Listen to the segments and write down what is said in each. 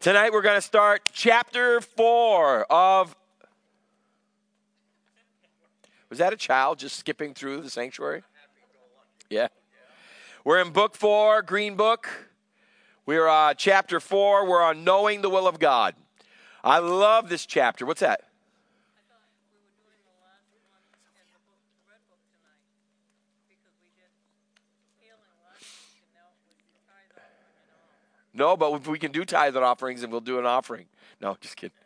Tonight we're going to start chapter 4 of... Was that a child just skipping through the sanctuary? Yeah. We're in book 4, Green Book. We're chapter 4. We're on knowing the will of God. I love this chapter. What's that? I thought we were doing the last one in the book, the red book tonight, because we did healing last week, and now we do tithe offering and all. No, but if we can do tithe and offerings, and we'll do an offering. No, just kidding.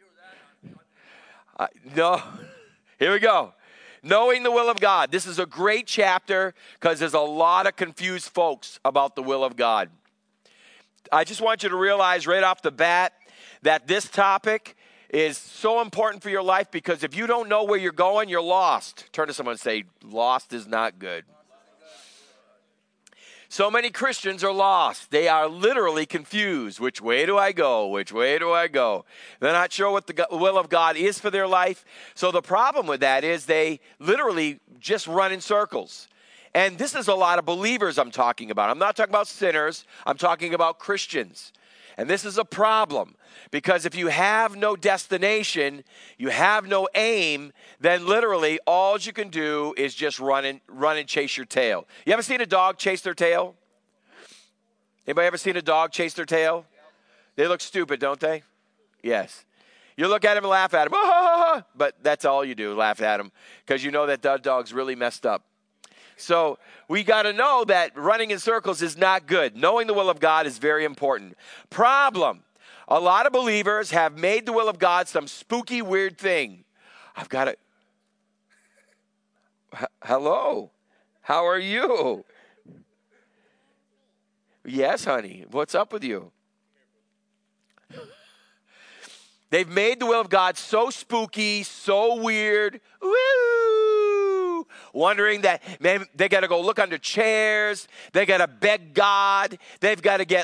No. Here we go. Knowing the will of God. This is a great chapter because there's a lot of confused folks about the will of God. I just want you to realize right off the bat that this topic is so important for your life because if you don't know where you're going, you're lost. Turn to someone and say, lost is not good. So many Christians are lost. They are literally confused. Which way do I go? Which way do I go? They're not sure what the will of God is for their life. So the problem with that is they literally just run in circles. And this is a lot of believers I'm talking about. I'm not talking about sinners. I'm talking about Christians. And this is a problem because if you have no destination, you have no aim, then literally all you can do is just run and chase your tail. You ever seen a dog chase their tail? Anybody ever seen a dog chase their tail? They look stupid, don't they? Yes. You look at them and laugh at them, but that's all you do, laugh at them, because you know that dog's really messed up. So we got to know that running in circles is not good. Knowing the will of God is very important. Problem. A lot of believers have made the will of God some spooky, weird thing. I've got to... Hello. How are you? Yes, honey. What's up with you? They've made the will of God so spooky, so weird. Woo! Wondering that man, they got to go look under chairs. They got to beg God. They've got to get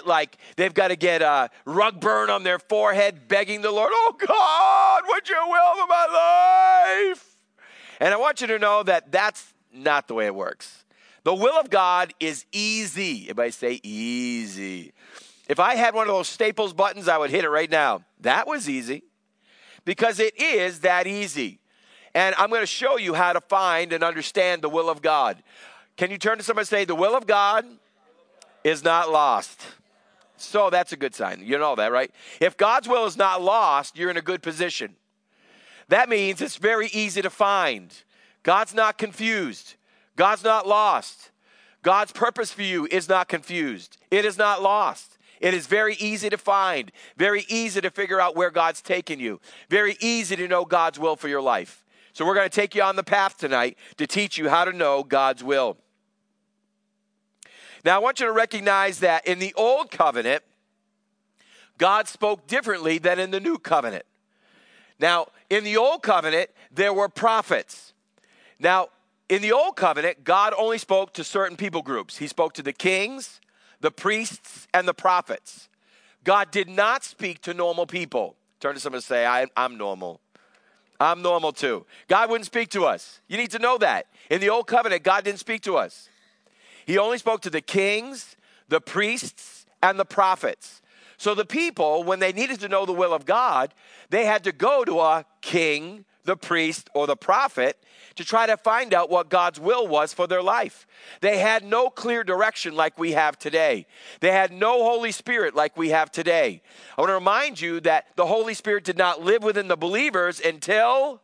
rug burn on their forehead, begging the Lord, oh God, what's your will for my life? And I want you to know that that's not the way it works. The will of God is easy. Everybody say easy. If I had one of those Staples buttons, I would hit it right now. That was easy because it is that easy. And I'm going to show you how to find and understand the will of God. Can you turn to somebody and say, the will of God is not lost? So that's a good sign. You know that, right? If God's will is not lost, you're in a good position. That means it's very easy to find. God's not confused. God's not lost. God's purpose for you is not confused. It is not lost. It is very easy to find. Very easy to figure out where God's taking you. Very easy to know God's will for your life. So we're going to take you on the path tonight to teach you how to know God's will. Now, I want you to recognize that in the Old Covenant, God spoke differently than in the New Covenant. Now, in the Old Covenant, there were prophets. Now, in the Old Covenant, God only spoke to certain people groups. He spoke to the kings, the priests, and the prophets. God did not speak to normal people. Turn to someone and say, I'm normal. I'm normal too. God wouldn't speak to us. You need to know that. In the Old Covenant, God didn't speak to us. He only spoke to the kings, the priests, and the prophets. So the people, when they needed to know the will of God, they had to go to a king, the priest, or the prophet to try to find out what God's will was for their life. They had no clear direction like we have today. They had no Holy Spirit like we have today. I want to remind you that the Holy Spirit did not live within the believers until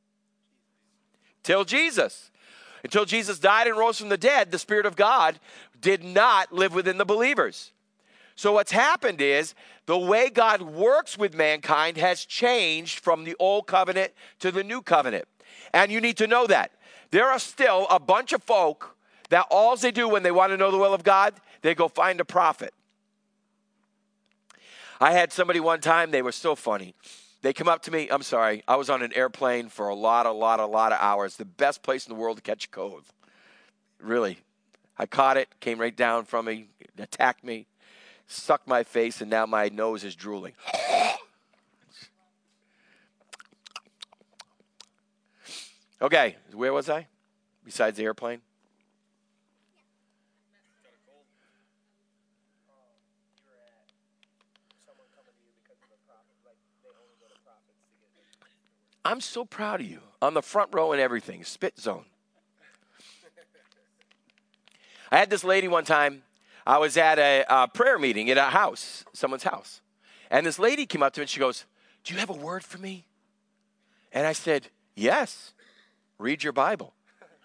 Jesus. Until Jesus died and rose from the dead, the Spirit of God did not live within the believers. So what's happened is the way God works with mankind has changed from the Old Covenant to the New Covenant. And you need to know that. There are still a bunch of folk that all they do when they want to know the will of God, they go find a prophet. I had somebody one time, they were so funny. They come up to me, I'm sorry, I was on an airplane for a lot of hours. The best place in the world to catch a cold. Really. I caught it, came right down from me, attacked me, sucked my face, and now my nose is drooling. Okay, where was I? Besides the airplane? I'm so proud of you. On the front row and everything, spit zone. I had this lady one time. I was at a prayer meeting at a house, someone's house. And this lady came up to me and she goes, "Do you have a word for me?" And I said, "Yes, read your Bible."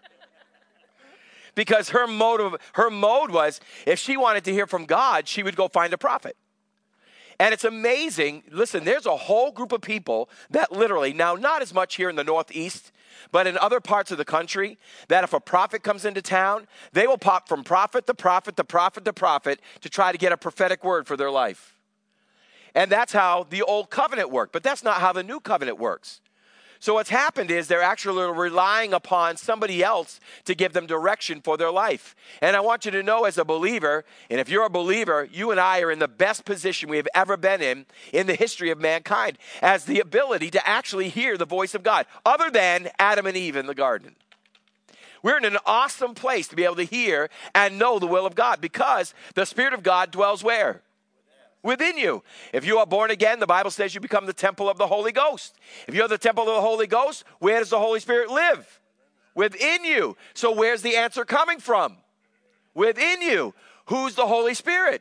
Because her mode was, if she wanted to hear from God, she would go find a prophet. And it's amazing. Listen, there's a whole group of people that literally, now not as much here in the Northeast, but in other parts of the country, that if a prophet comes into town, they will pop from prophet to prophet to prophet to prophet to try to get a prophetic word for their life. And that's how the old covenant worked. But that's not how the new covenant works. So what's happened is they're actually relying upon somebody else to give them direction for their life. And I want you to know as a believer, and if you're a believer, you and I are in the best position we have ever been in the history of mankind, as the ability to actually hear the voice of God, other than Adam and Eve in the garden. We're in an awesome place to be able to hear and know the will of God, because the Spirit of God dwells where? Within you. If you are born again, the Bible says you become the temple of the Holy Ghost. If you're the temple of the Holy Ghost, where does the Holy Spirit live? Within you. So where's the answer coming from? Within you. Who's the Holy Spirit?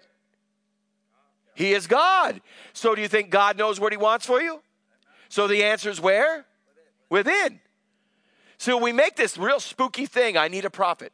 He is God. So do you think God knows what he wants for you? So the answer is where? Within. So we make this real spooky thing, I need a prophet.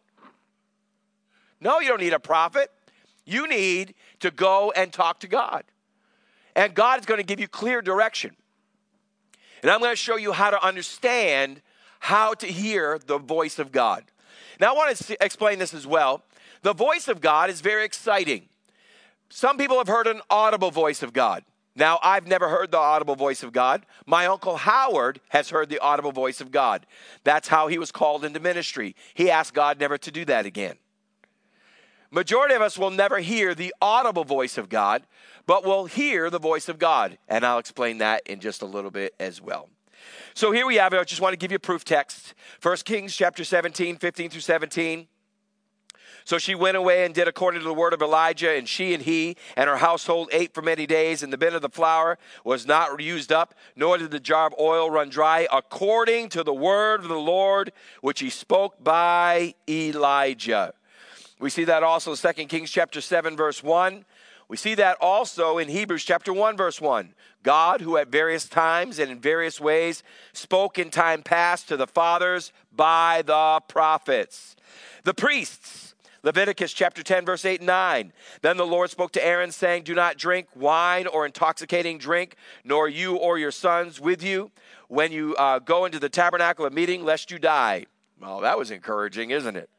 No, you don't need a prophet. You need to go and talk to God. And God is going to give you clear direction. And I'm going to show you how to understand how to hear the voice of God. Now, I want to explain this as well. The voice of God is very exciting. Some people have heard an audible voice of God. Now, I've never heard the audible voice of God. My Uncle Howard has heard the audible voice of God. That's how he was called into ministry. He asked God never to do that again. Majority of us will never hear the audible voice of God, but will hear the voice of God. And I'll explain that in just a little bit as well. So here we have it. I just want to give you a proof text. 1 Kings chapter 17, 15 through 17. So she went away and did according to the word of Elijah, and she and he and her household ate for many days, and the bin of the flour was not used up, nor did the jar of oil run dry, according to the word of the Lord, which he spoke by Elijah. We see that also in 2 Kings chapter 7, verse 1. We see that also in Hebrews chapter 1, verse 1. God, who at various times and in various ways spoke in time past to the fathers by the prophets. The priests, Leviticus chapter 10, verse 8 and 9. Then the Lord spoke to Aaron, saying, "Do not drink wine or intoxicating drink, nor you or your sons with you, when you go into the tabernacle of meeting, lest you die." Well, that was encouraging, isn't it?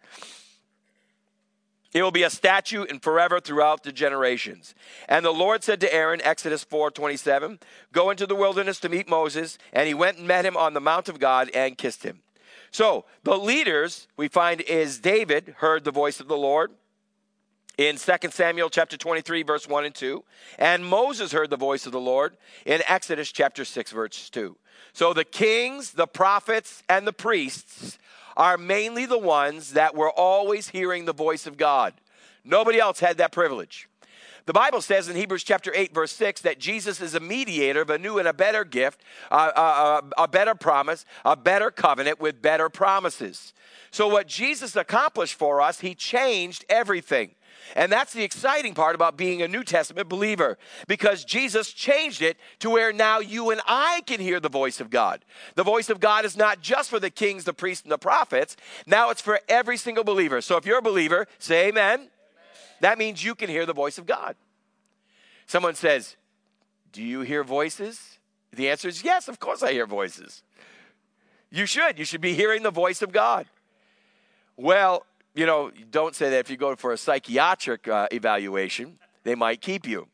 It will be a statute and forever throughout the generations. And the Lord said to Aaron, Exodus 4:27, "Go into the wilderness to meet Moses." And he went and met him on the mount of God and kissed him. So the leaders we find is David heard the voice of the Lord in 2 Samuel chapter 23, verse 1 and 2. And Moses heard the voice of the Lord in Exodus chapter 6, verse 2. So the kings, the prophets, and the priests are mainly the ones that were always hearing the voice of God. Nobody else had that privilege. The Bible says in Hebrews chapter 8, verse 6, that Jesus is a mediator of a new and a better gift, a better promise, a better covenant with better promises. So what Jesus accomplished for us, he changed everything. And that's the exciting part about being a New Testament believer, because Jesus changed it to where now you and I can hear the voice of God. The voice of God is not just for the kings, the priests, and the prophets. Now it's for every single believer. So if you're a believer, say amen. Amen. That means you can hear the voice of God. Someone says, "Do you hear voices?" The answer is yes, of course I hear voices. You should. You should be hearing the voice of God. Well, you know, don't say that if you go for a psychiatric evaluation, they might keep you.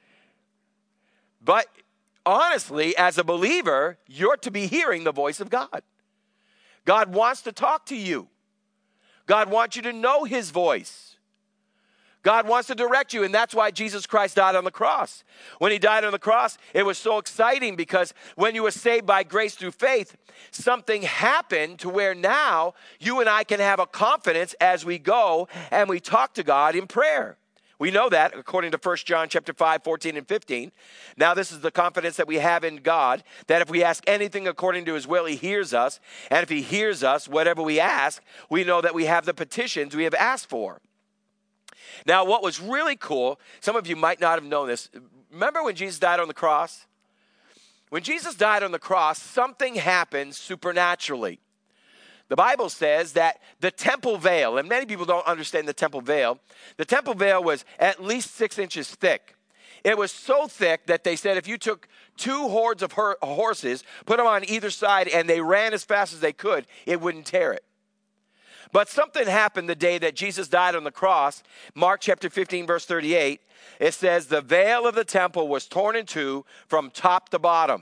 But honestly, as a believer, you're to be hearing the voice of God. God wants to talk to you. God wants you to know his voice. God wants to direct you, and that's why Jesus Christ died on the cross. When he died on the cross, it was so exciting because when you were saved by grace through faith, something happened to where now you and I can have a confidence as we go and we talk to God in prayer. We know that according to 1 John chapter 5, 14 and 15. Now this is the confidence that we have in God, that if we ask anything according to his will, he hears us. And if he hears us, whatever we ask, we know that we have the petitions we have asked for. Now, what was really cool, some of you might not have known this. Remember when Jesus died on the cross? When Jesus died on the cross, something happened supernaturally. The Bible says that the temple veil, and many people don't understand the temple veil was at least 6 inches thick. It was so thick that they said if you took 2 hordes of horses, put them on either side, and they ran as fast as they could, it wouldn't tear it. But something happened the day that Jesus died on the cross. Mark chapter 15, verse 38, it says, the veil of the temple was torn in two from top to bottom.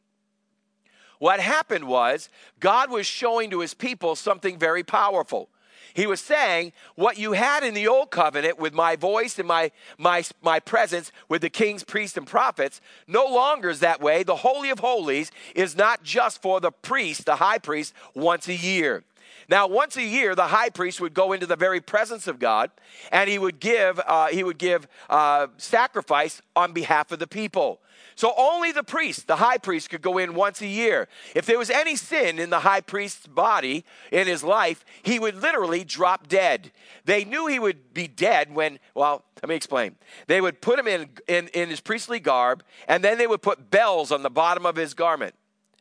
What happened was God was showing to his people something very powerful. He was saying, what you had in the old covenant with my voice and my presence with the kings, priests, and prophets, no longer is that way. The Holy of Holies is not just for the priest, the high priest, once a year. Now, once a year, the high priest would go into the very presence of God, and he would give sacrifice on behalf of the people. So only the priest, the high priest, could go in once a year. If there was any sin in the high priest's body, in his life, he would literally drop dead. They knew he would be dead when, well, let me explain. They would put him in his priestly garb, and then they would put bells on the bottom of his garment.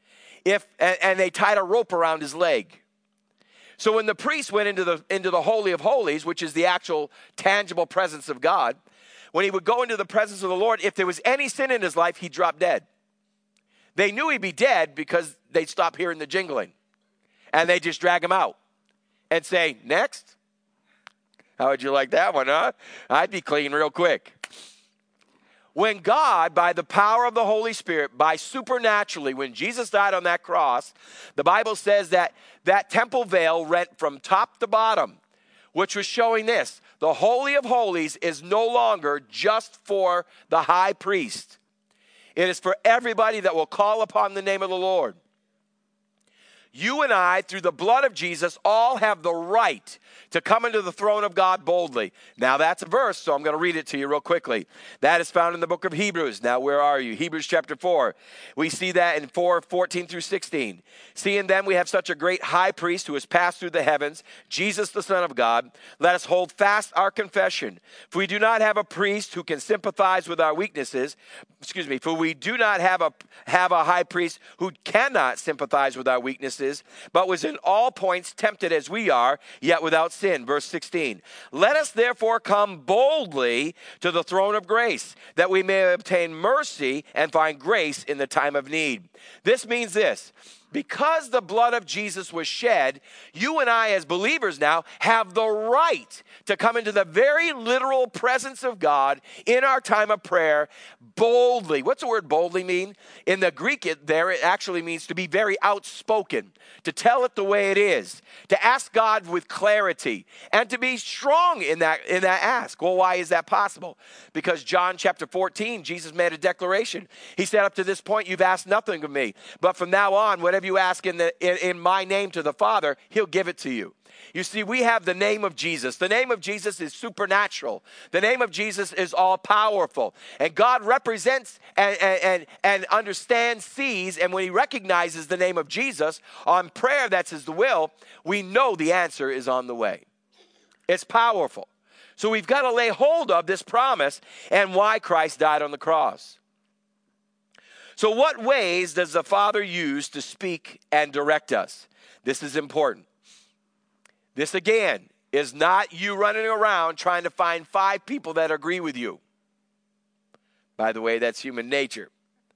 And they tied a rope around his leg. So when the priest went into the Holy of Holies, which is the actual tangible presence of God, when he would go into the presence of the Lord, if there was any sin in his life, he'd drop dead. They knew he'd be dead because they'd stop hearing the jingling. And they'd just drag him out and say, next. How would you like that one, huh? I'd be clean real quick. When God, by the power of the Holy Spirit, by supernaturally, when Jesus died on that cross, the Bible says that that temple veil rent from top to bottom, which was showing this. The Holy of Holies is no longer just for the high priest. It is for everybody that will call upon the name of the Lord. You and I, through the blood of Jesus, all have the right to come into the throne of God boldly. Now, that's a verse, so I'm going to read it to you real quickly. That is found in the book of Hebrews. Now, where are you? Hebrews chapter 4. We see that in 4:14 through 16. Seeing then we have such a great high priest who has passed through the heavens, Jesus the Son of God, let us hold fast our confession. For we do not have a priest who can sympathize with our weaknesses. For we do not have a high priest who cannot sympathize with our weaknesses, but was in all points tempted as we are, yet without sin. Verse 16. Let us therefore come boldly to the throne of grace, that we may obtain mercy and find grace in the time of need. This means this. Because the blood of Jesus was shed, you and I as believers now have the right to come into the very literal presence of God in our time of prayer boldly. What's the word boldly mean? In the Greek it actually means to be very outspoken, to tell it the way it is, to ask God with clarity, and to be strong in that ask. Well, why is that possible? Because John chapter 14, Jesus made a declaration. He said, up to this point, you've asked nothing of me, but from now on, whatever you ask in my name to the Father, he'll give it to you. You see, we have the name of Jesus. The name of Jesus is supernatural. The name of Jesus is all powerful. And God represents and understands, sees, and when he recognizes the name of Jesus on prayer that's his will, we know the answer is on the way. It's powerful. So we've got to lay hold of this promise and why Christ died on the cross. So what ways does the Father use to speak and direct us? This is important. This, again, is not you running around trying to find 5 people that agree with you. By the way, that's human nature.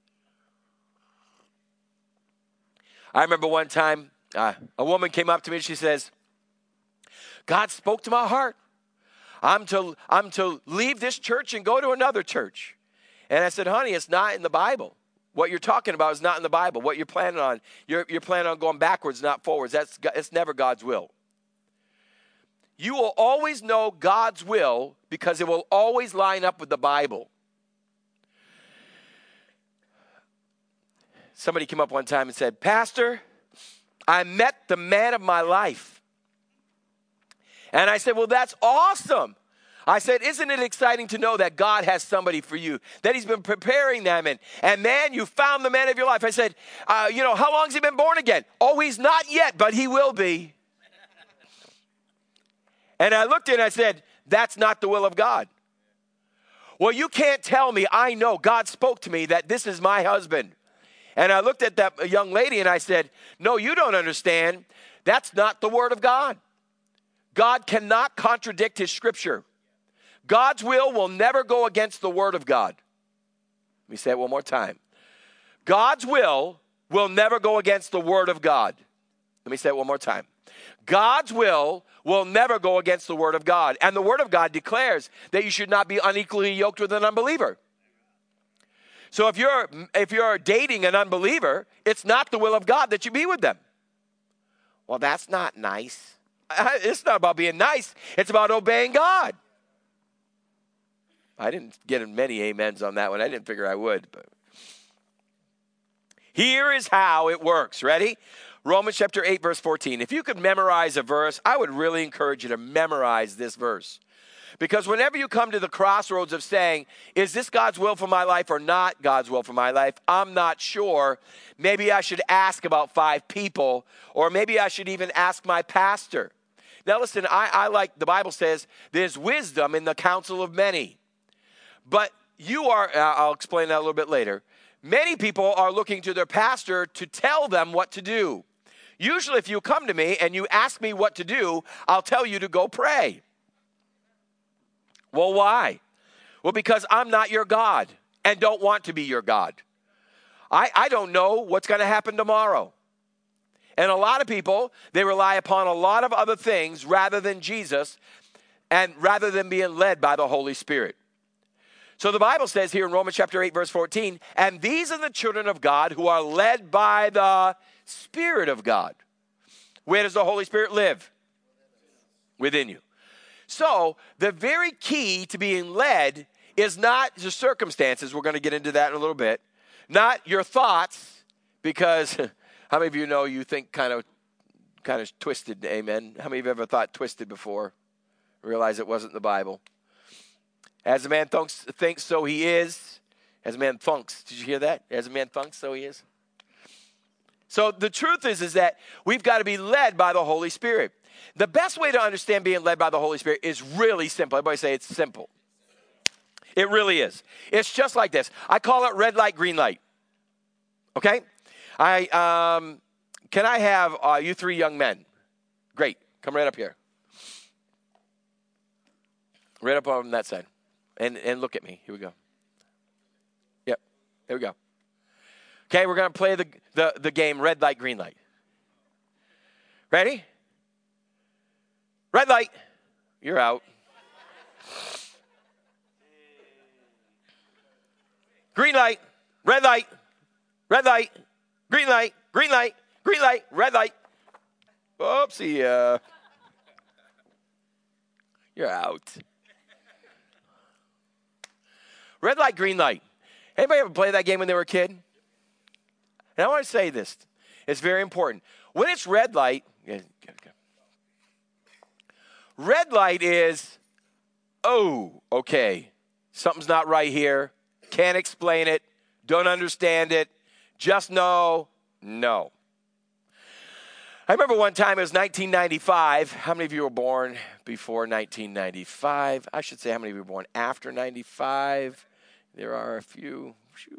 I remember one time a woman came up to me and she says, God spoke to my heart. I'm to leave this church and go to another church. And I said, honey, it's not in the Bible. What you're talking about is not in the Bible. What you're planning on, you're planning on going backwards, not forwards. It's never God's will. You will always know God's will because it will always line up with the Bible. Somebody came up one time and said, Pastor, I met the man of my life. And I said, well, that's awesome. I said, isn't it exciting to know that God has somebody for you, that he's been preparing them, and man, you found the man of your life. I said, how long has he been born again? Oh, he's not yet, but he will be. And I looked at it and I said, that's not the will of God. Well, you can't tell me. I know God spoke to me that this is my husband. And I looked at that young lady and I said, no, you don't understand. That's not the word of God. God cannot contradict his scripture. God's will never go against the word of God. Let me say it one more time. God's will never go against the word of God. Let me say it one more time. God's will never go against the word of God. And the word of God declares that you should not be unequally yoked with an unbeliever. So if you're dating an unbeliever, it's not the will of God that you be with them. Well, that's not nice. It's not about being nice. It's about obeying God. I didn't get many amens on that one. I didn't figure I would. But here is how it works. Ready? Romans chapter 8, verse 14. If you could memorize a verse, I would really encourage you to memorize this verse. Because whenever you come to the crossroads of saying, is this God's will for my life or not God's will for my life? I'm not sure. Maybe I should ask about 5 people, or maybe I should even ask my pastor. Now listen, I like, the Bible says, there's wisdom in the counsel of many. But I'll explain that a little bit later. Many people are looking to their pastor to tell them what to do. Usually if you come to me and you ask me what to do, I'll tell you to go pray. Well, why? Well, because I'm not your God and don't want to be your God. I don't know what's going to happen tomorrow. And a lot of people, they rely upon a lot of other things rather than Jesus and rather than being led by the Holy Spirit. So the Bible says here in Romans chapter 8, verse 14, and these are the children of God who are led by the Spirit of God. Where does the Holy Spirit live? Within you. So the very key to being led is not the circumstances. We're going to get into that in a little bit. Not your thoughts, because how many of you know you think kind of twisted, amen? How many of you ever thought twisted before? Realize it wasn't the Bible. As a man thinks, so he is. As a man thunks. Did you hear that? As a man thunks, so he is. So the truth is that we've got to be led by the Holy Spirit. The best way to understand being led by the Holy Spirit is really simple. Everybody say it's simple. It really is. It's just like this. I call it red light, green light. Okay? Can I have you 3 young men? Great. Come right up here. Right up on that side. And look at me. Here we go. Yep. There we go. Okay, we're going to play the game red light, green light. Ready? Red light. You're out. Green light. Red light. Red light. Green light. Green light. Green light. Red light. Oopsie. You're out. Red light, green light. Anybody ever play that game when they were a kid? And I want to say this. It's very important. When it's red light, red light is, oh, okay, something's not right here. Can't explain it. Don't understand it. Just know, no. I remember one time, it was 1995. How many of you were born before 1995? I should say, how many of you were born after 95? There are a few.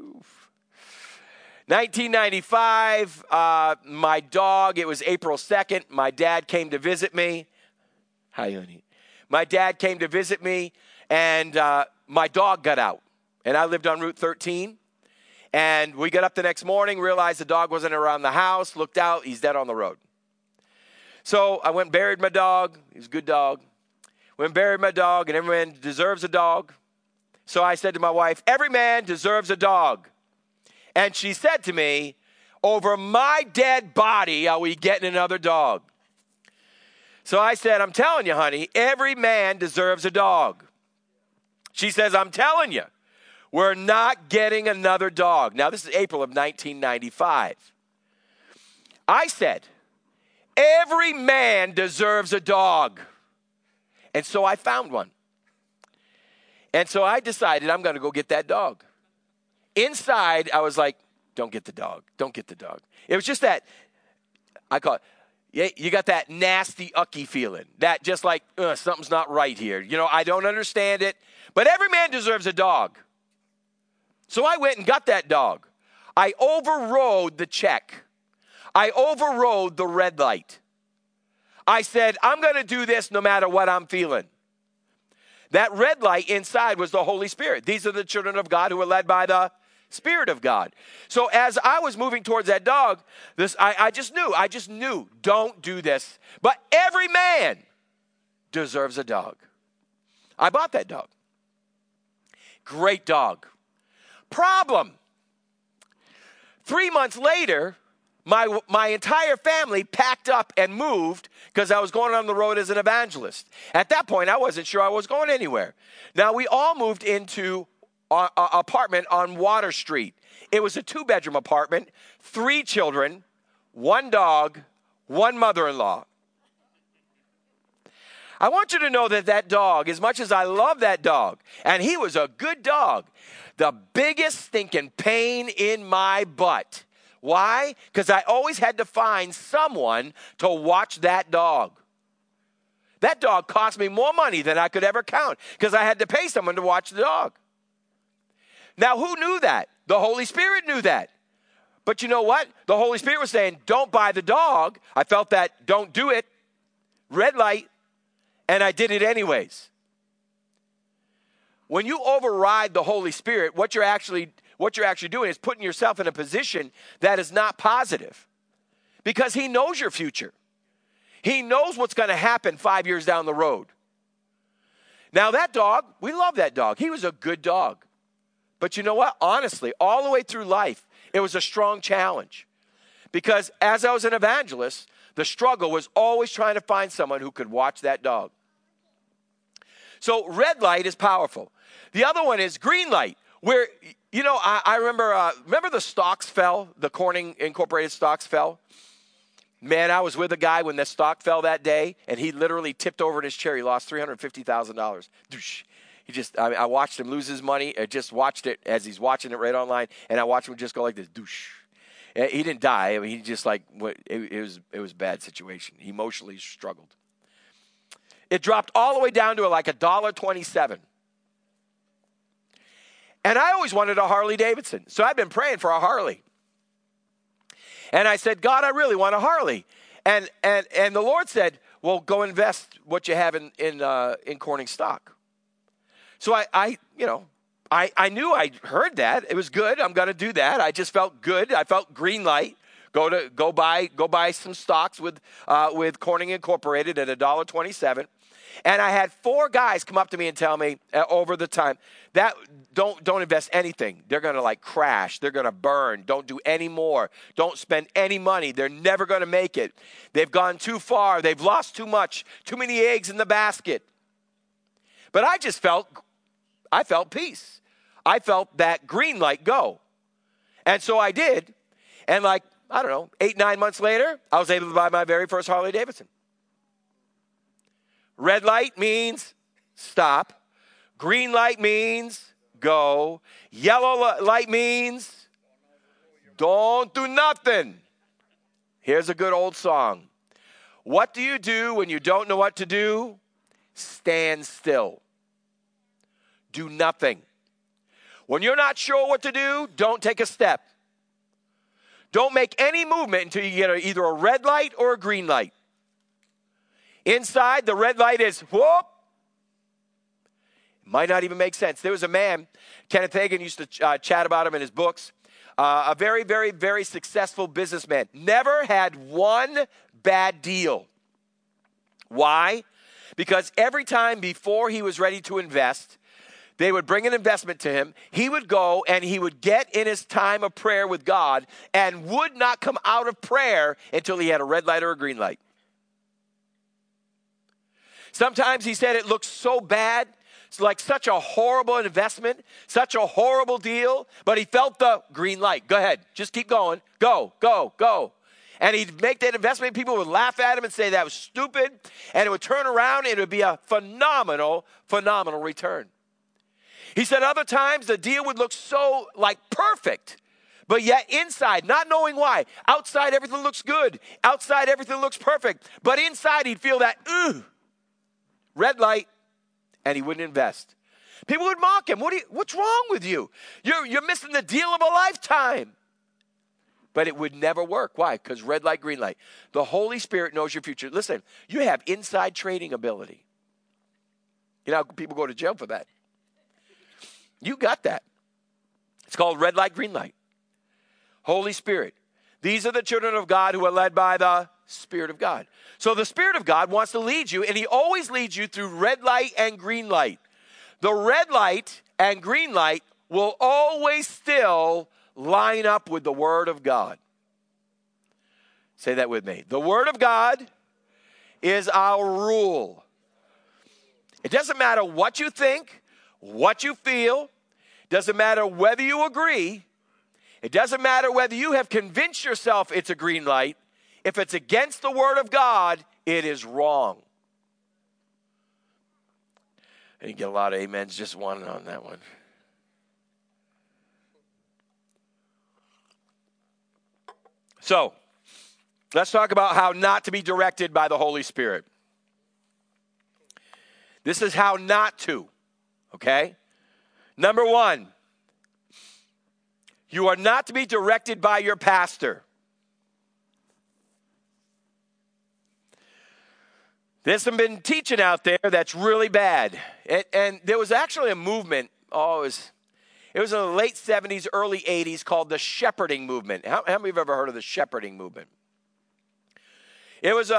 1995, my dog, it was April 2nd. My dad came to visit me. Hi, honey. My dad came to visit me, and my dog got out. And I lived on Route 13. And we got up the next morning, realized the dog wasn't around the house, looked out, he's dead on the road. So I went and buried my dog. He was a good dog. Went and buried my dog, and every man deserves a dog. So I said to my wife, every man deserves a dog. And she said to me, over my dead body are we getting another dog? So I said, I'm telling you, honey, every man deserves a dog. She says, I'm telling you, we're not getting another dog. Now, this is April of 1995. I said, every man deserves a dog. And so I found one. And so I decided I'm going to go get that dog. Inside, I was like, don't get the dog. Don't get the dog. It was just that, I call it, yeah, you got that nasty ucky feeling. That just like, something's not right here. You know, I don't understand it. But every man deserves a dog. So I went and got that dog. I overrode the check. I overrode the red light. I said, I'm going to do this no matter what I'm feeling. That red light inside was the Holy Spirit. These are the children of God who are led by the Spirit of God. So as I was moving towards that dog, I just knew, don't do this. But every man deserves a dog. I bought that dog. Great dog. Problem. 3 months later, my entire family packed up and moved because I was going on the road as an evangelist. At that point, I wasn't sure I was going anywhere. Now, we all moved into an apartment on Water Street. It was a 2-bedroom apartment, 3 children, 1 dog, 1 mother-in-law. I want you to know that dog, as much as I love that dog, and he was a good dog, the biggest stinking pain in my butt. Why? Because I always had to find someone to watch that dog. That dog cost me more money than I could ever count because I had to pay someone to watch the dog. Now, who knew that? The Holy Spirit knew that. But you know what? The Holy Spirit was saying, don't buy the dog. I felt that, don't do it. Red light. And I did it anyways. When you override the Holy Spirit, what you're actually doing is putting yourself in a position that is not positive. Because he knows your future. He knows what's going to happen 5 years down the road. Now that dog, we love that dog. He was a good dog. But you know what? Honestly, all the way through life, it was a strong challenge. Because as I was an evangelist, the struggle was always trying to find someone who could watch that dog. So red light is powerful. The other one is green light, where, you know, I remember the stocks fell, the Corning Incorporated stocks fell. Man, I was with a guy when the stock fell that day, and he literally tipped over in his chair. He lost $350,000. I watched him lose his money. I just watched it as he's watching it right online, and I watched him just go like this. Doosh. He didn't die. I mean, he just like, it was a bad situation. He emotionally struggled. It dropped all the way down to like $1.27. And I always wanted a Harley Davidson. So I've been praying for a Harley. And I said, God, I really want a Harley. And the Lord said, well, go invest what you have in Corning stock. So I knew I heard that. It was good. I'm going to do that. I just felt good. I felt green light. Go buy some stocks with Corning Incorporated at $1.27. And I had 4 guys come up to me and tell me over the time that don't invest anything. They're going to like crash. They're going to burn. Don't do any more. Don't spend any money. They're never going to make it. They've gone too far. They've lost too much. Too many eggs in the basket. But I felt peace. I felt that green light go. And so I did. And 8-9 months later, I was able to buy my very first Harley Davidson. Red light means stop. Green light means go. Yellow light means don't do nothing. Here's a good old song. What do you do when you don't know what to do? Stand still. Do nothing. When you're not sure what to do, don't take a step. Don't make any movement until you get either a red light or a green light. Inside, the red light is whoop. Might not even make sense. There was a man, Kenneth Hagin used to chat about him in his books, a very, very, very successful businessman. Never had one bad deal. Why? Because every time before he was ready to invest, they would bring an investment to him. He would go and he would get in his time of prayer with God and would not come out of prayer until he had a red light or a green light. Sometimes he said it looked so bad, it's like such a horrible investment, such a horrible deal, but he felt the green light. Go ahead, just keep going. Go, go, go. And he'd make that investment. People would laugh at him and say that was stupid. And it would turn around and it would be a phenomenal, phenomenal return. He said other times the deal would look so like perfect, but yet inside, not knowing why. Outside everything looks good. Outside everything looks perfect. But inside he'd feel that, red light, and he wouldn't invest. People would mock him. What's wrong with you? You're missing the deal of a lifetime. But it would never work. Why? Because red light, green light. The Holy Spirit knows your future. Listen, you have inside trading ability. You know, people go to jail for that. You got that. It's called red light, green light. Holy Spirit. These are the children of God who are led by the Spirit of God. So the Spirit of God wants to lead you, and he always leads you through red light and green light. The red light and green light will always still line up with the Word of God. Say that with me. The Word of God is our rule. It doesn't matter what you think, what you feel. It doesn't matter whether you agree. It doesn't matter whether you have convinced yourself it's a green light. If it's against the Word of God, it is wrong. And you get a lot of amens just one on that one. So, let's talk about how not to be directed by the Holy Spirit. This is how not to, okay? Number one, you are not to be directed by your pastor. There's some been teaching out there that's really bad. And there was actually a movement, it was in the late 70s, early 80s, called the shepherding movement. How many of you have ever heard of the shepherding movement? It was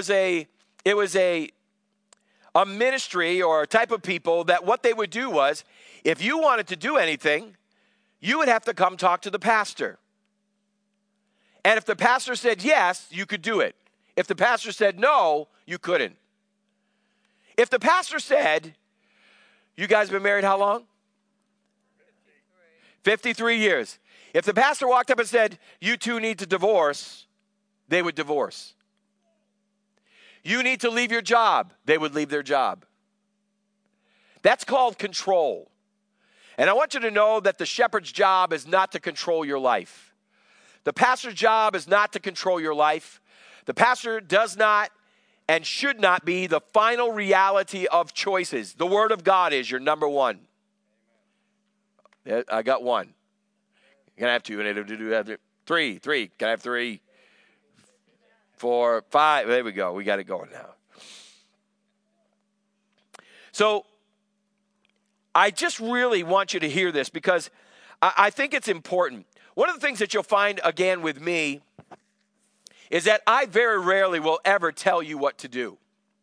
a ministry or a type of people that what they would do was, if you wanted to do anything, you would have to come talk to the pastor. And if the pastor said yes, you could do it. If the pastor said no, you couldn't. If the pastor said, you guys been married how long? 53 years. If the pastor walked up and said, you two need to divorce, they would divorce. You need to leave your job, they would leave their job. That's called control. And I want you to know that the shepherd's job is not to control your life. The pastor's job is not to control your life. The pastor does not and should not be the final reality of choices. The Word of God is your number one. I got one. Can I have two? Three. Can I have 3, 4, 5? There we go. We got it going now. So I just really want you to hear this because I think it's important. One of the things that you'll find again with me is that I very rarely will ever tell you what to do.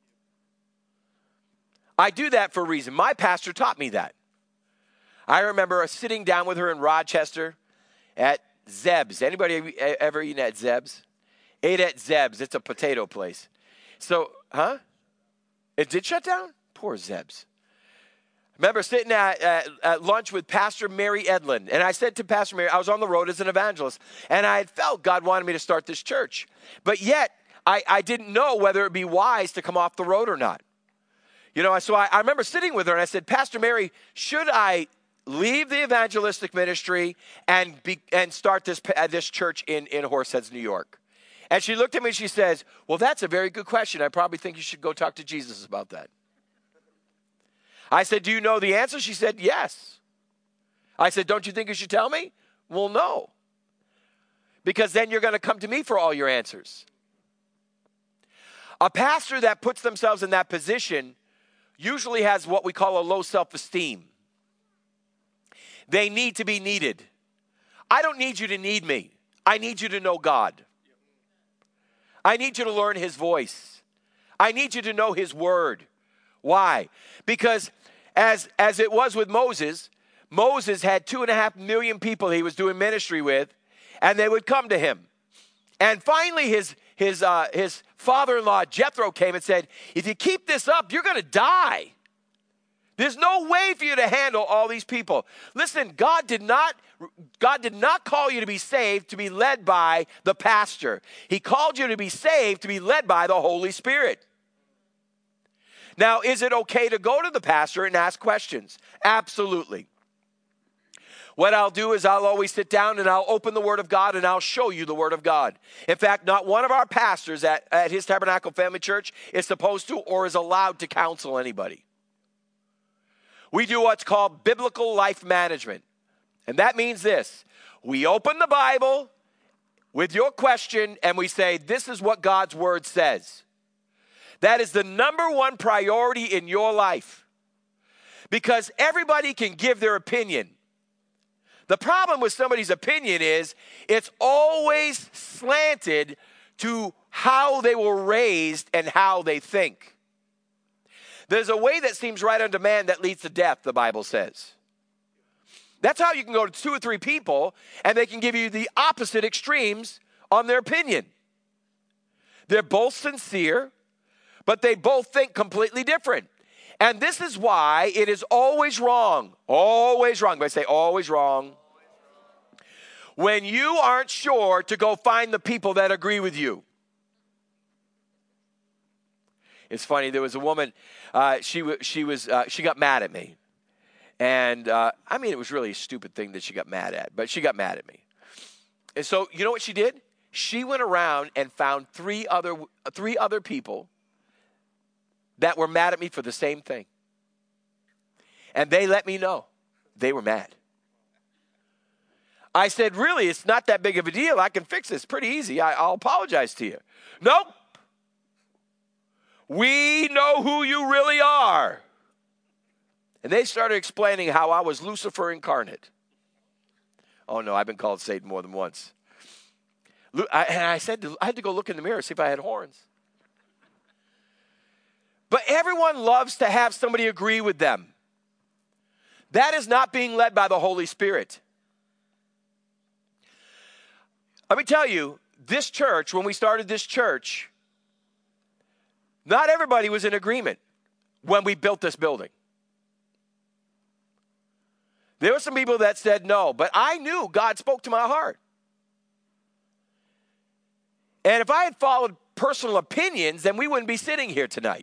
I do that for a reason. My pastor taught me that. I remember sitting down with her in Rochester at Zeb's. Anybody ever eaten at Zeb's? Ate at Zeb's. It's a potato place. So, It did shut down? Poor Zeb's. I remember sitting at lunch with Pastor Mary Edlin. And I said to Pastor Mary, I was on the road as an evangelist. And I had felt God wanted me to start this church. But yet, I didn't know whether it would be wise to come off the road or not. You know, so I remember sitting with her and I said, Pastor Mary, should I leave the evangelistic ministry and start this church in Horseheads, New York? And she looked at me and she says, well, that's a very good question. I probably think you should go talk to Jesus about that. I said, do you know the answer? She said, yes. I said, don't you think you should tell me? Well, no. Because then you're going to come to me for all your answers. A pastor that puts themselves in that position usually has what we call a low self-esteem. They need to be needed. I don't need you to need me. I need you to know God. I need you to learn His voice. I need you to know His word. Why? Because as it was with Moses, Moses had 2.5 million people he was doing ministry with, and they would come to him. And finally his father-in-law Jethro came and said, if you keep this up, you're going to die. There's no way for you to handle all these people. Listen, God did not call you to be saved to be led by the pastor. He called you to be saved to be led by the Holy Spirit. Now, is it okay to go to the pastor and ask questions? Absolutely. What I'll do is I'll always sit down and I'll open the Word of God and I'll show you the Word of God. In fact, not one of our pastors at His Tabernacle Family Church is supposed to or is allowed to counsel anybody. We do what's called biblical life management. And that means this. We open the Bible with your question and we say, this is what God's Word says. That is the number one priority in your life. Because everybody can give their opinion. The problem with somebody's opinion is it's always slanted to how they were raised and how they think. There's a way that seems right unto man that leads to death, the Bible says. That's how you can go to 2 or 3 people and they can give you the opposite extremes on their opinion. They're both sincere, but they both think completely different. And this is why it is always wrong. Always wrong. But I say always wrong. When you aren't sure to go find the people that agree with you. It's funny. There was a woman. She got mad at me, and I mean it was really a stupid thing that she got mad at. But she got mad at me, and so you know what she did? She went around and found 3 other people that were mad at me for the same thing. And they let me know they were mad. I said, really, it's not that big of a deal. I can fix this pretty easy. I'll apologize to you. Nope. We know who you really are. And they started explaining how I was Lucifer incarnate. Oh, no, I've been called Satan more than once. And I said, I had to go look in the mirror, see if I had horns. But everyone loves to have somebody agree with them. That is not being led by the Holy Spirit. Let me tell you, this church, when we started this church, not everybody was in agreement when we built this building. There were some people that said no, but I knew God spoke to my heart. And if I had followed personal opinions, then we wouldn't be sitting here tonight.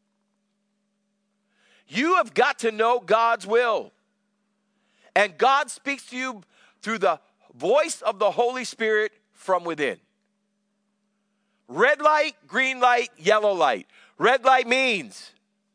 You have got to know God's will. And God speaks to you through the voice of the Holy Spirit from within. Red light, green light, yellow light. Red light means,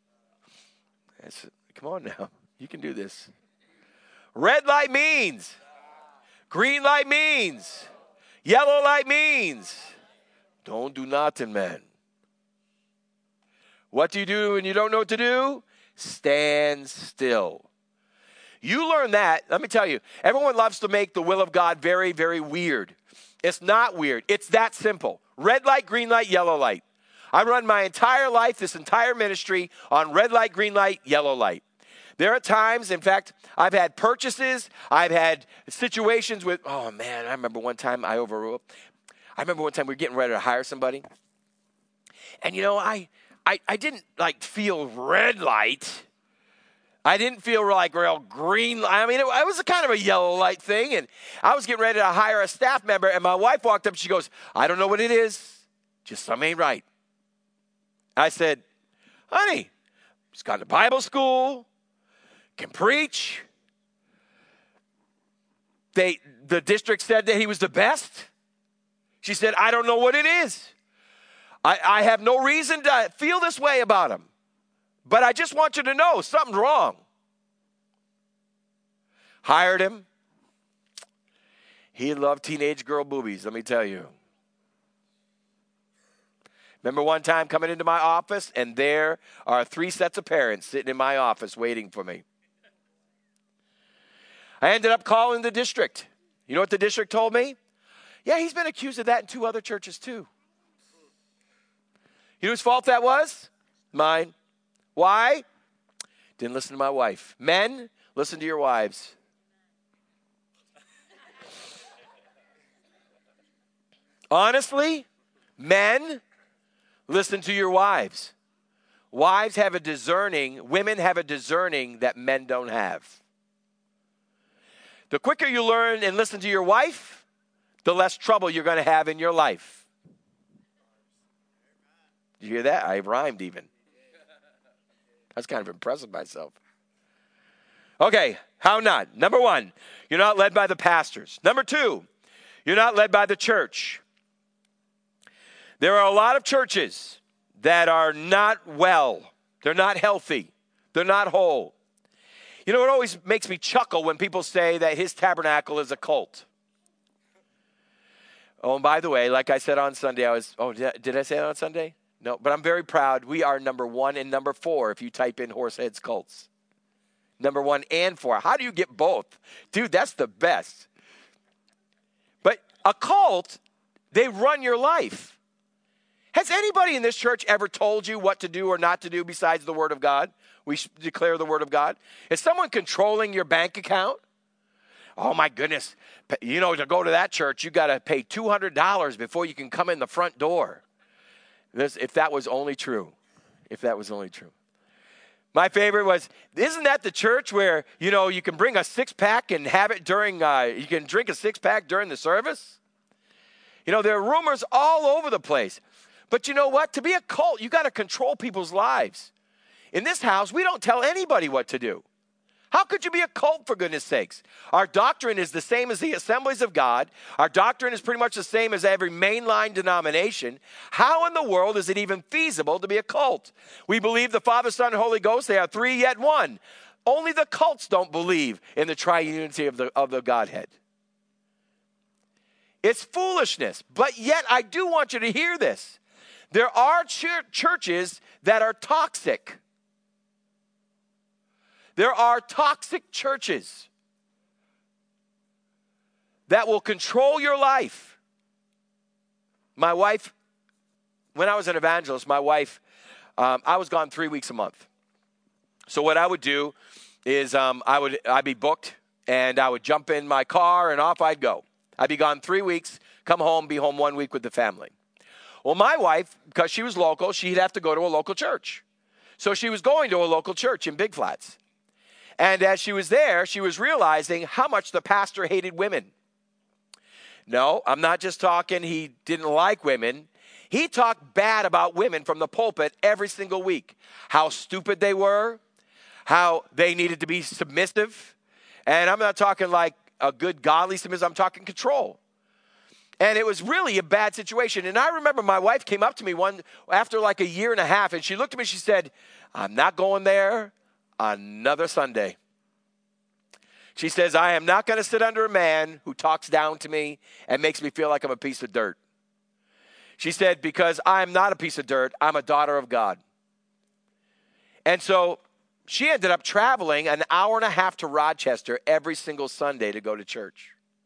come on now, you can do this. Red light means, green light means, yellow light means, don't do nothing, man. What do you do when you don't know what to do? Stand still. You learn that. Let me tell you, everyone loves to make the will of God very, very weird. It's not weird. It's that simple. Red light, green light, yellow light. I run my entire life, this entire ministry, on red light, green light, yellow light. There are times, in fact, I've had purchases. I've had situations with, oh, man, I remember one time I overruled. I remember one time we were getting ready to hire somebody. And, you know, I didn't, feel red light. I didn't feel like real green. I mean, it was a kind of a yellow light thing. And I was getting ready to hire a staff member. And my wife walked up. She goes, I don't know what it is. Just something ain't right. I said, honey, he's gone to Bible school, can preach. The district said that he was the best. She said, I don't know what it is. I have no reason to feel this way about him. But I just want you to know something's wrong. Hired him. He loved teenage girl boobies, let me tell you. Remember one time coming into my office, and there are 3 sets of parents sitting in my office waiting for me. I ended up calling the district. You know what the district told me? Yeah, he's been accused of that in 2 other churches too. You know whose fault that was? Mine. Why? Didn't listen to my wife. Men, listen to your wives. Honestly, men, listen to your wives. Wives have a discerning, women have a discerning that men don't have. The quicker you learn and listen to your wife, the less trouble you're going to have in your life. Did you hear that? I rhymed even. I was kind of impressed with myself. Okay, how not? Number one, you're not led by the pastors. Number two, you're not led by the church. There are a lot of churches that are not well. They're not healthy. They're not whole. You know, it always makes me chuckle when people say that His Tabernacle is a cult. Oh, and by the way, like I said on Sunday, did I say that on Sunday? No, but I'm very proud. We are number 1 and number 4 if you type in Horseheads Cults. Number 1 and 4. How do you get both? Dude, that's the best. But a cult, they run your life. Has anybody in this church ever told you what to do or not to do besides the Word of God? We declare the Word of God. Is someone controlling your bank account? Oh, my goodness. You know, to go to that church, you got to pay $200 before you can come in the front door. If that was only true. If that was only true. My favorite was, isn't that the church where, you know, you can bring a six-pack and have it during, you can drink a six-pack during the service? You know, there are rumors all over the place. But you know what? To be a cult, you got to control people's lives. In this house, we don't tell anybody what to do. How could you be a cult, for goodness sakes? Our doctrine is the same as the Assemblies of God. Our doctrine is pretty much the same as every mainline denomination. How in the world is it even feasible to be a cult? We believe the Father, Son, and Holy Ghost, they are three yet one. Only the cults don't believe in the triunity of the Godhead. It's foolishness, but yet I do want you to hear this. There are churches that are toxic. There are toxic churches that will control your life. My wife, when I was an evangelist, I was gone 3 weeks a month. So what I would do is I'd be booked, and I would jump in my car, and off I'd go. I'd be gone 3 weeks, come home, be home 1 week with the family. Well, my wife, because she was local, she'd have to go to a local church. So she was going to a local church in Big Flats. And as she was there, she was realizing how much the pastor hated women. No, I'm not just talking he didn't like women. He talked bad about women from the pulpit every single week. How stupid they were, how they needed to be submissive. And I'm not talking like a good godly submissive, I'm talking control. And it was really a bad situation. And I remember my wife came up to me after like a year and a half, and she looked at me, she said, I'm not going there another Sunday. She says, I am not going to sit under a man who talks down to me and makes me feel like I'm a piece of dirt. She said, because I am not a piece of dirt, I'm a daughter of God. And so she ended up traveling an hour and a half to Rochester every single Sunday to go to church.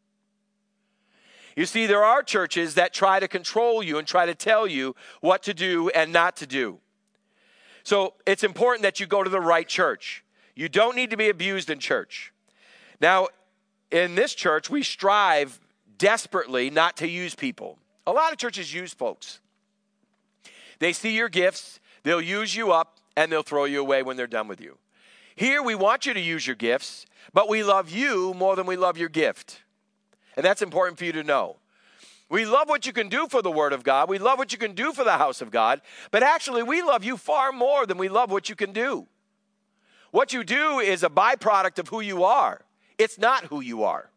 You see, there are churches that try to control you and try to tell you what to do and not to do. So it's important that you go to the right church. You don't need to be abused in church. Now, in this church, we strive desperately not to use people. A lot of churches use folks. They see your gifts, they'll use you up, and they'll throw you away when they're done with you. Here, we want you to use your gifts, but we love you more than we love your gift. And that's important for you to know. We love what you can do for the Word of God. We love what you can do for the house of God. But actually, we love you far more than we love what you can do. What you do is a byproduct of who you are. It's not who you are.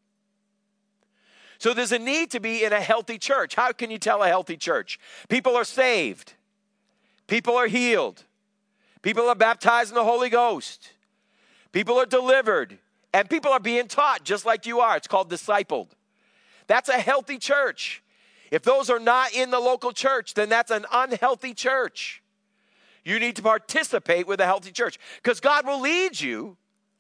So there's a need to be in a healthy church. How can you tell a healthy church? People are saved. People are healed. People are baptized in the Holy Ghost. People are delivered. And people are being taught just like you are. It's called discipled. That's a healthy church. If those are not in the local church, then that's an unhealthy church. You need to participate with a healthy church because God will lead you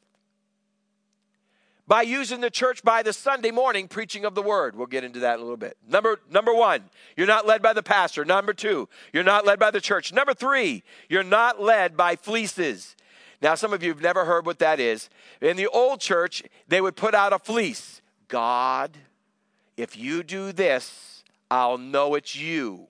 by using the church by the Sunday morning preaching of the word. We'll get into that in a little bit. Number one, you're not led by the pastor. Number two, you're not led by the church. Number three, you're not led by fleeces. Now, some of you have never heard what that is. In the old church, they would put out a fleece. God, if you do this, I'll know it's you.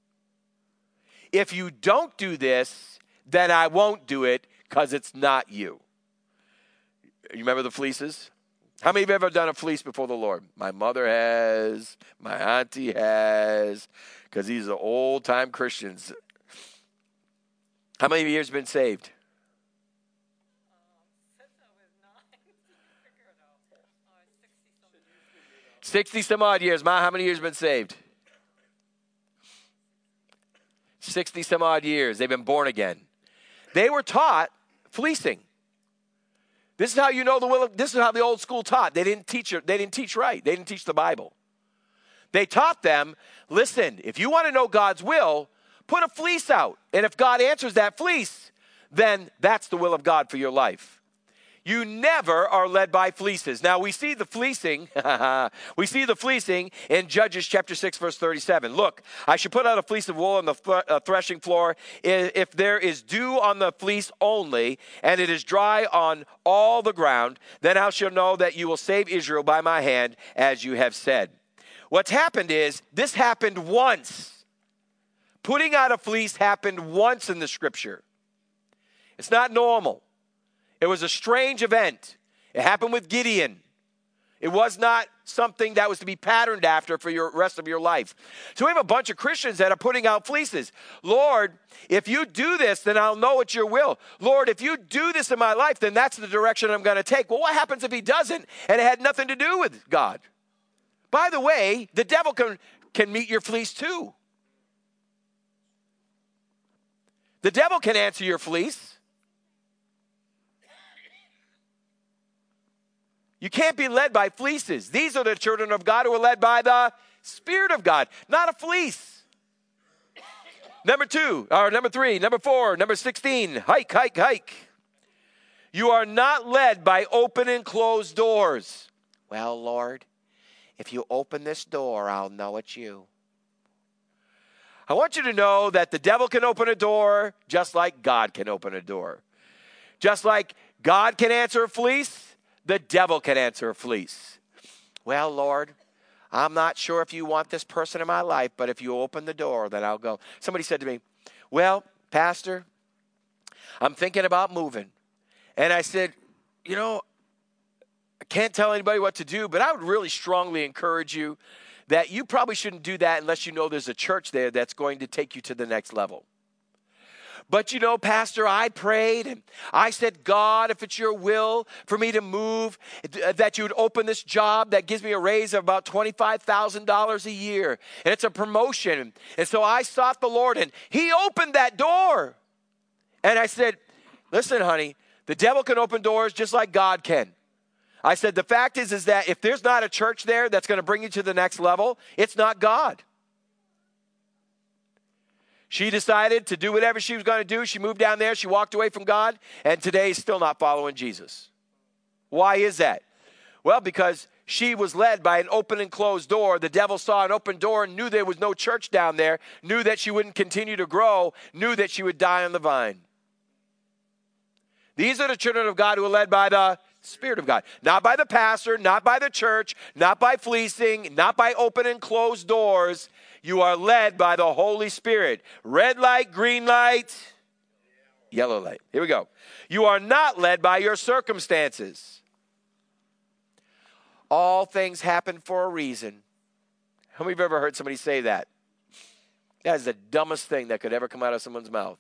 If you don't do this, then I won't do it because it's not you. You remember the fleeces? How many of you have ever done a fleece before the Lord? My mother has. My auntie has. Because these are old-time Christians. How many of you have been saved? 60 some odd years. Ma, how many years been saved? 60 some odd years. They've been born again. They were taught fleecing. This is how you know the will of, this is how the old school taught. They didn't teach right. They didn't teach the Bible. They taught them, listen, if you want to know God's will, put a fleece out. And if God answers that fleece, then that's the will of God for your life. You never are led by fleeces. Now, we see the fleecing. We see the fleecing in Judges chapter 6, verse 37. Look, I should put out a fleece of wool on the threshing floor if there is dew on the fleece only, and it is dry on all the ground. Then I shall know that you will save Israel by my hand, as you have said. What's happened is, this happened once. Putting out a fleece happened once in the scripture. It's not normal. It was a strange event. It happened with Gideon. It was not something that was to be patterned after for your rest of your life. So we have a bunch of Christians that are putting out fleeces. Lord, if you do this, then I'll know it's your will. Lord, if you do this in my life, then that's the direction I'm going to take. Well, what happens if he doesn't and it had nothing to do with God? By the way, the devil can meet your fleece too. The devil can answer your fleece. You can't be led by fleeces. These are the children of God who are led by the Spirit of God, not a fleece. Number 3, number 4, number 16, hike. You are not led by open and closed doors. Well, Lord, if you open this door, I'll know it's you. I want you to know that the devil can open a door just like God can open a door. Just like God can answer a fleece, the devil can answer a fleece. Well, Lord, I'm not sure if you want this person in my life, but if you open the door, then I'll go. Somebody said to me, well, Pastor, I'm thinking about moving. And I said, you know, I can't tell anybody what to do, but I would really strongly encourage you that you probably shouldn't do that unless you know there's a church there that's going to take you to the next level. But you know, Pastor, I prayed and I said, God, if it's your will for me to move, that you would open this job that gives me a raise of about $25,000 a year. And it's a promotion. And so I sought the Lord and he opened that door. And I said, listen, honey, the devil can open doors just like God can. I said, the fact is that if there's not a church there that's going to bring you to the next level, it's not God. She decided to do whatever she was going to do. She moved down there. She walked away from God. And today is still not following Jesus. Why is that? Well, because she was led by an open and closed door. The devil saw an open door and knew there was no church down there. Knew that she wouldn't continue to grow. Knew that she would die on the vine. These are the children of God who are led by the Spirit of God. Not by the pastor, not by the church, not by fleecing, not by open and closed doors. You are led by the Holy Spirit. Red light, green light, yellow light. Here we go. You are not led by your circumstances. All things happen for a reason. How many of you have ever heard somebody say that? That is the dumbest thing that could ever come out of someone's mouth.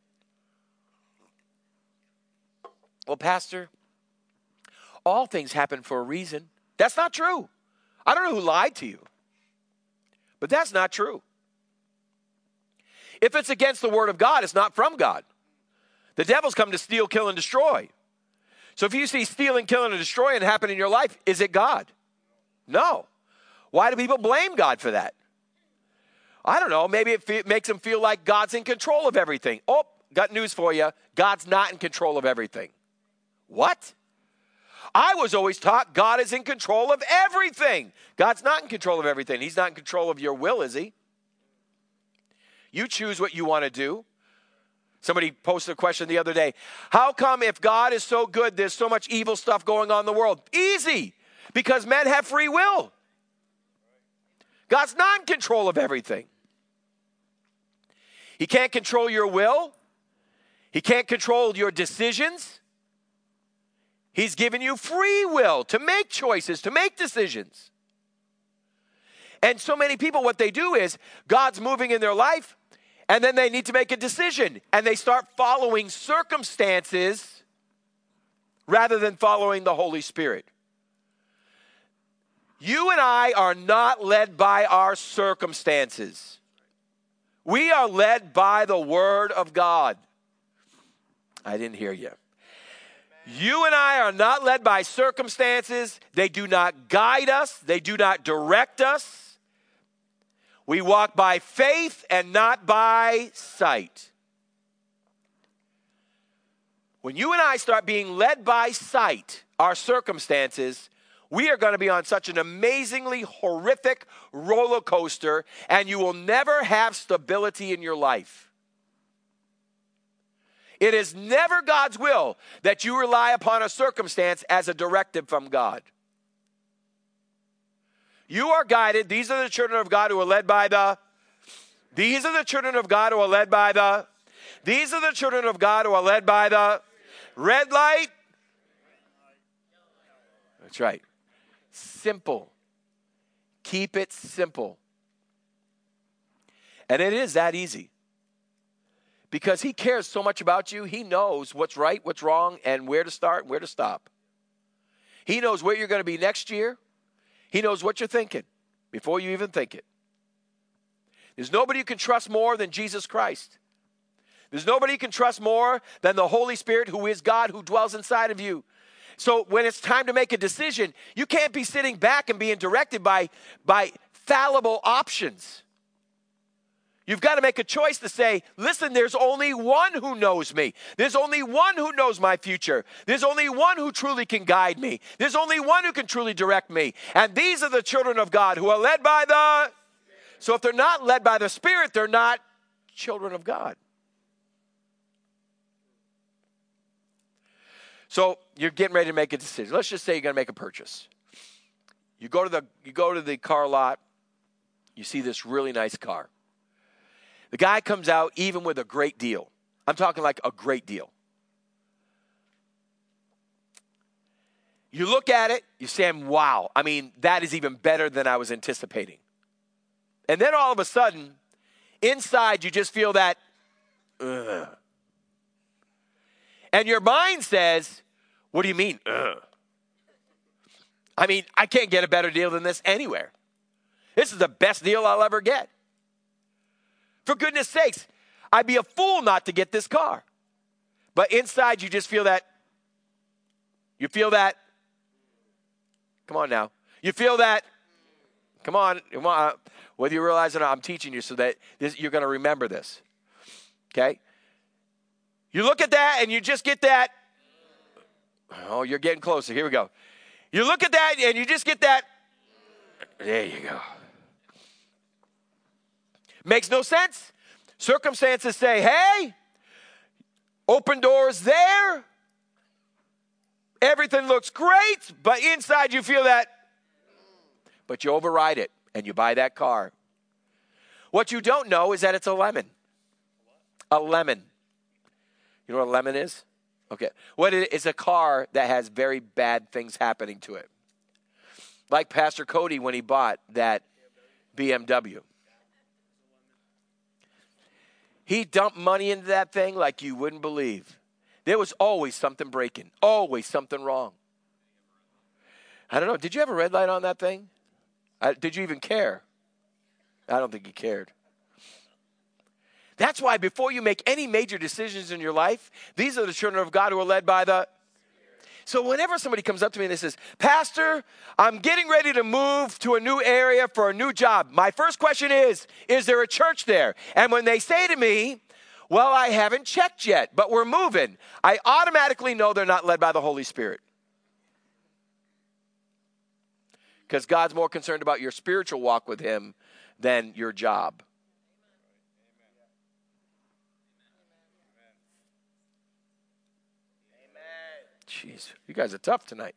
Well, Pastor, all things happen for a reason. That's not true. I don't know who lied to you. But that's not true. If it's against the word of God, it's not from God. The devil's come to steal, kill, and destroy. So if you see stealing, killing, and destroying happen in your life, is it God? No. Why do people blame God for that? I don't know. Maybe it makes them feel like God's in control of everything. Oh, got news for you. God's not in control of everything. What? I was always taught God is in control of everything. God's not in control of everything. He's not in control of your will, is he? You choose what you want to do. Somebody posted a question the other day. How come if God is so good, there's so much evil stuff going on in the world? Easy. Because men have free will. God's not in control of everything. He can't control your will. He can't control your decisions. He's given you free will to make choices, to make decisions. And so many people, what they do is, God's moving in their life, and then they need to make a decision. And they start following circumstances rather than following the Holy Spirit. You and I are not led by our circumstances. We are led by the Word of God. I didn't hear you. You and I are not led by circumstances. They do not guide us. They do not direct us. We walk by faith and not by sight. When you and I start being led by sight, our circumstances, we are going to be on such an amazingly horrific roller coaster, and you will never have stability in your life. It is never God's will that you rely upon a circumstance as a directive from God. You are guided. These are the children of God who are led by the. These are the children of God who are led by the. These are the children of God who are led by the. Red light. That's right. Simple. Keep it simple. And it is that easy. Because he cares so much about you, he knows what's right, what's wrong, and where to start, where to stop. He knows where you're going to be next year. He knows what you're thinking before you even think it. There's nobody you can trust more than Jesus Christ. There's nobody you can trust more than the Holy Spirit, who is God, who dwells inside of you. So when it's time to make a decision, you can't be sitting back and being directed by fallible options. You've got to make a choice to say, listen, there's only one who knows me. There's only one who knows my future. There's only one who truly can guide me. There's only one who can truly direct me. And these are the children of God who are led by the... So if they're not led by the Spirit, they're not children of God. So you're getting ready to make a decision. Let's just say you're going to make a purchase. You go to the car lot. You see this really nice car. The guy comes out even with a great deal. I'm talking like a great deal. You look at it, you say, wow, I mean, that is even better than I was anticipating. And then all of a sudden, inside you just feel that, ugh. And your mind says, what do you mean, ugh? I mean, I can't get a better deal than this anywhere. This is the best deal I'll ever get. For goodness sakes, I'd be a fool not to get this car. But inside you just feel that. You feel that. Come on now. You feel that. Come on. Whether you realize it or not, I'm teaching you so that you're going to remember this. Okay? You look at that and you just get that. Oh, you're getting closer. Here we go. You look at that and you just get that. There you go. Makes no sense. Circumstances say, hey, open doors there. Everything looks great, but inside you feel that. But you override it and you buy that car. What you don't know is that it's a lemon. A lemon. You know what a lemon is? Okay. What it is a car that has very bad things happening to it. Like Pastor Cody when he bought that BMW. He dumped money into that thing like you wouldn't believe. There was always something breaking, always something wrong. I don't know. Did you have a red light on that thing? Did you even care? I don't think you cared. That's why before you make any major decisions in your life, these are the children of God who are led by the... So whenever somebody comes up to me and they says, Pastor, I'm getting ready to move to a new area for a new job. My first question is there a church there? And when they say to me, well, I haven't checked yet, but we're moving, I automatically know they're not led by the Holy Spirit. Because God's more concerned about your spiritual walk with him than your job. Jeez, you guys are tough tonight.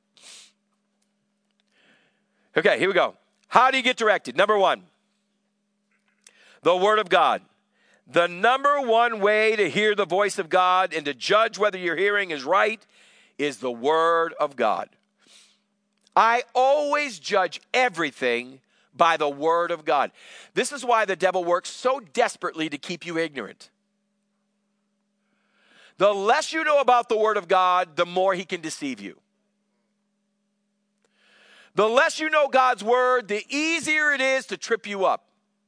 Okay, here we go. How do you get directed? Number one, the Word of God. The number one way to hear the voice of God and to judge whether your hearing is right is the Word of God. I always judge everything by the Word of God. This is why the devil works so desperately to keep you ignorant. The less you know about the Word of God, the more he can deceive you. The less you know God's word, the easier it is to trip you up.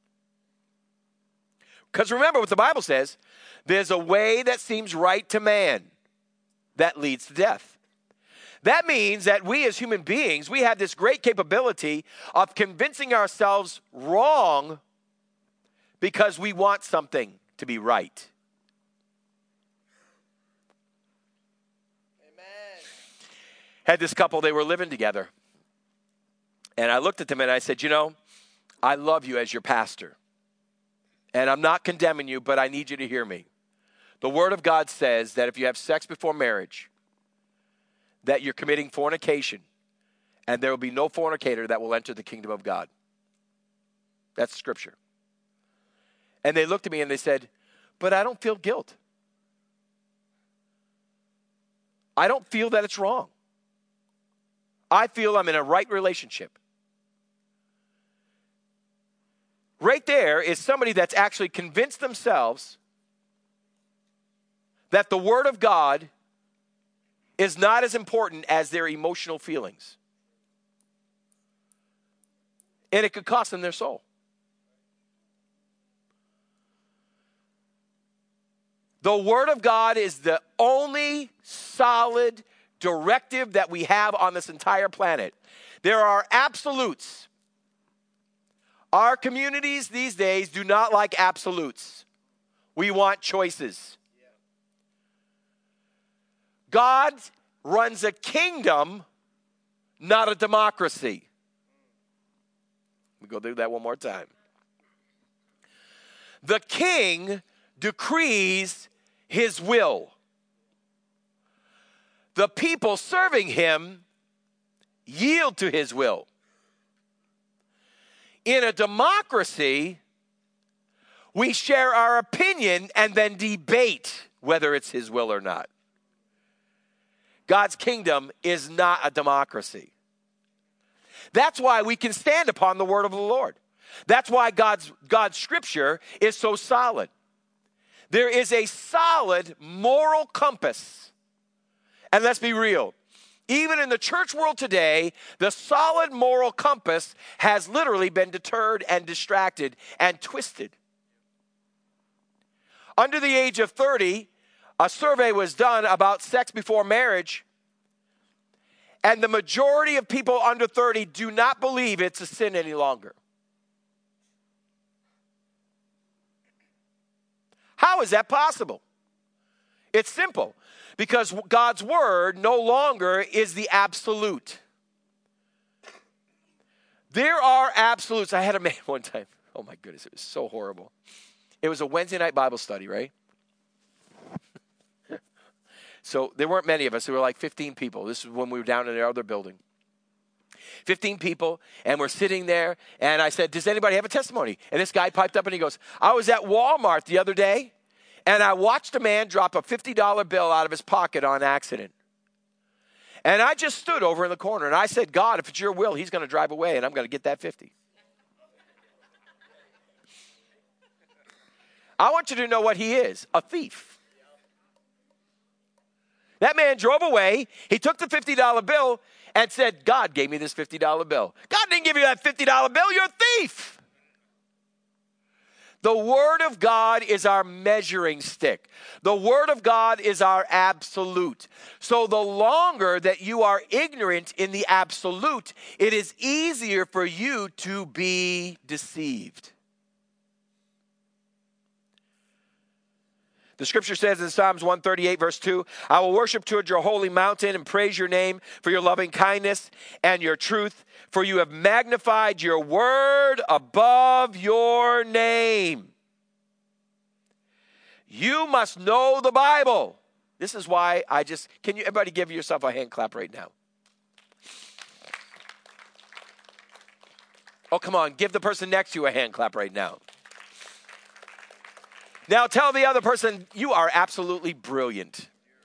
Because remember what the Bible says, there's a way that seems right to man that leads to death. That means that we as human beings, we have this great capability of convincing ourselves wrong because we want something to be right. Amen. Had this couple, they were living together. And I looked at them and I said, you know, I love you as your pastor. And I'm not condemning you, but I need you to hear me. The Word of God says that if you have sex before marriage, that you're committing fornication, and there will be no fornicator that will enter the kingdom of God. That's Scripture. And they looked at me and they said, but I don't feel guilt. I don't feel that it's wrong. I feel I'm in a right relationship. Right there is somebody that's actually convinced themselves that the Word of God is not as important as their emotional feelings. And it could cost them their soul. The Word of God is the only solid directive that we have on this entire planet. There are absolutes. Our communities these days do not like absolutes. We want choices. God runs a kingdom, not a democracy. Let me go through that one more time. The king decrees his will. The people serving him yield to his will. In a democracy, we share our opinion and then debate whether it's his will or not. God's kingdom is not a democracy. That's why we can stand upon the word of the Lord. That's why God's scripture is so solid. There is a solid moral compass. And let's be real. Even in the church world today, the solid moral compass has literally been deterred and distracted and twisted. Under the age of 30, a survey was done about sex before marriage, and the majority of people under 30 do not believe it's a sin any longer. How is that possible? It's simple. Because God's word no longer is the absolute. There are absolutes. I had a man one time. Oh my goodness, it was so horrible. It was a Wednesday night Bible study, right? So there weren't many of us. There were like 15 people. This is when we were down in the other building. 15 people, and we're sitting there, and I said, does anybody have a testimony? And this guy piped up and he goes, I was at Walmart the other day, and I watched a man drop a $50 bill out of his pocket on accident. And I just stood over in the corner, and I said, God, if it's your will, he's going to drive away, and I'm going to get that 50. I want you to know what he is, a thief. That man drove away. He took the $50 bill and said, God gave me this $50 bill. God didn't give you that $50 bill. You're a thief. The Word of God is our measuring stick. The Word of God is our absolute. So the longer that you are ignorant in the absolute, it is easier for you to be deceived. The scripture says in Psalms 138, verse 2, I will worship toward your holy mountain and praise your name for your loving kindness and your truth, for you have magnified your word above your name. You must know the Bible. This is why can you everybody give yourself a hand clap right now? Oh, come on, give the person next to you a hand clap right now. Now tell the other person, you are absolutely brilliant.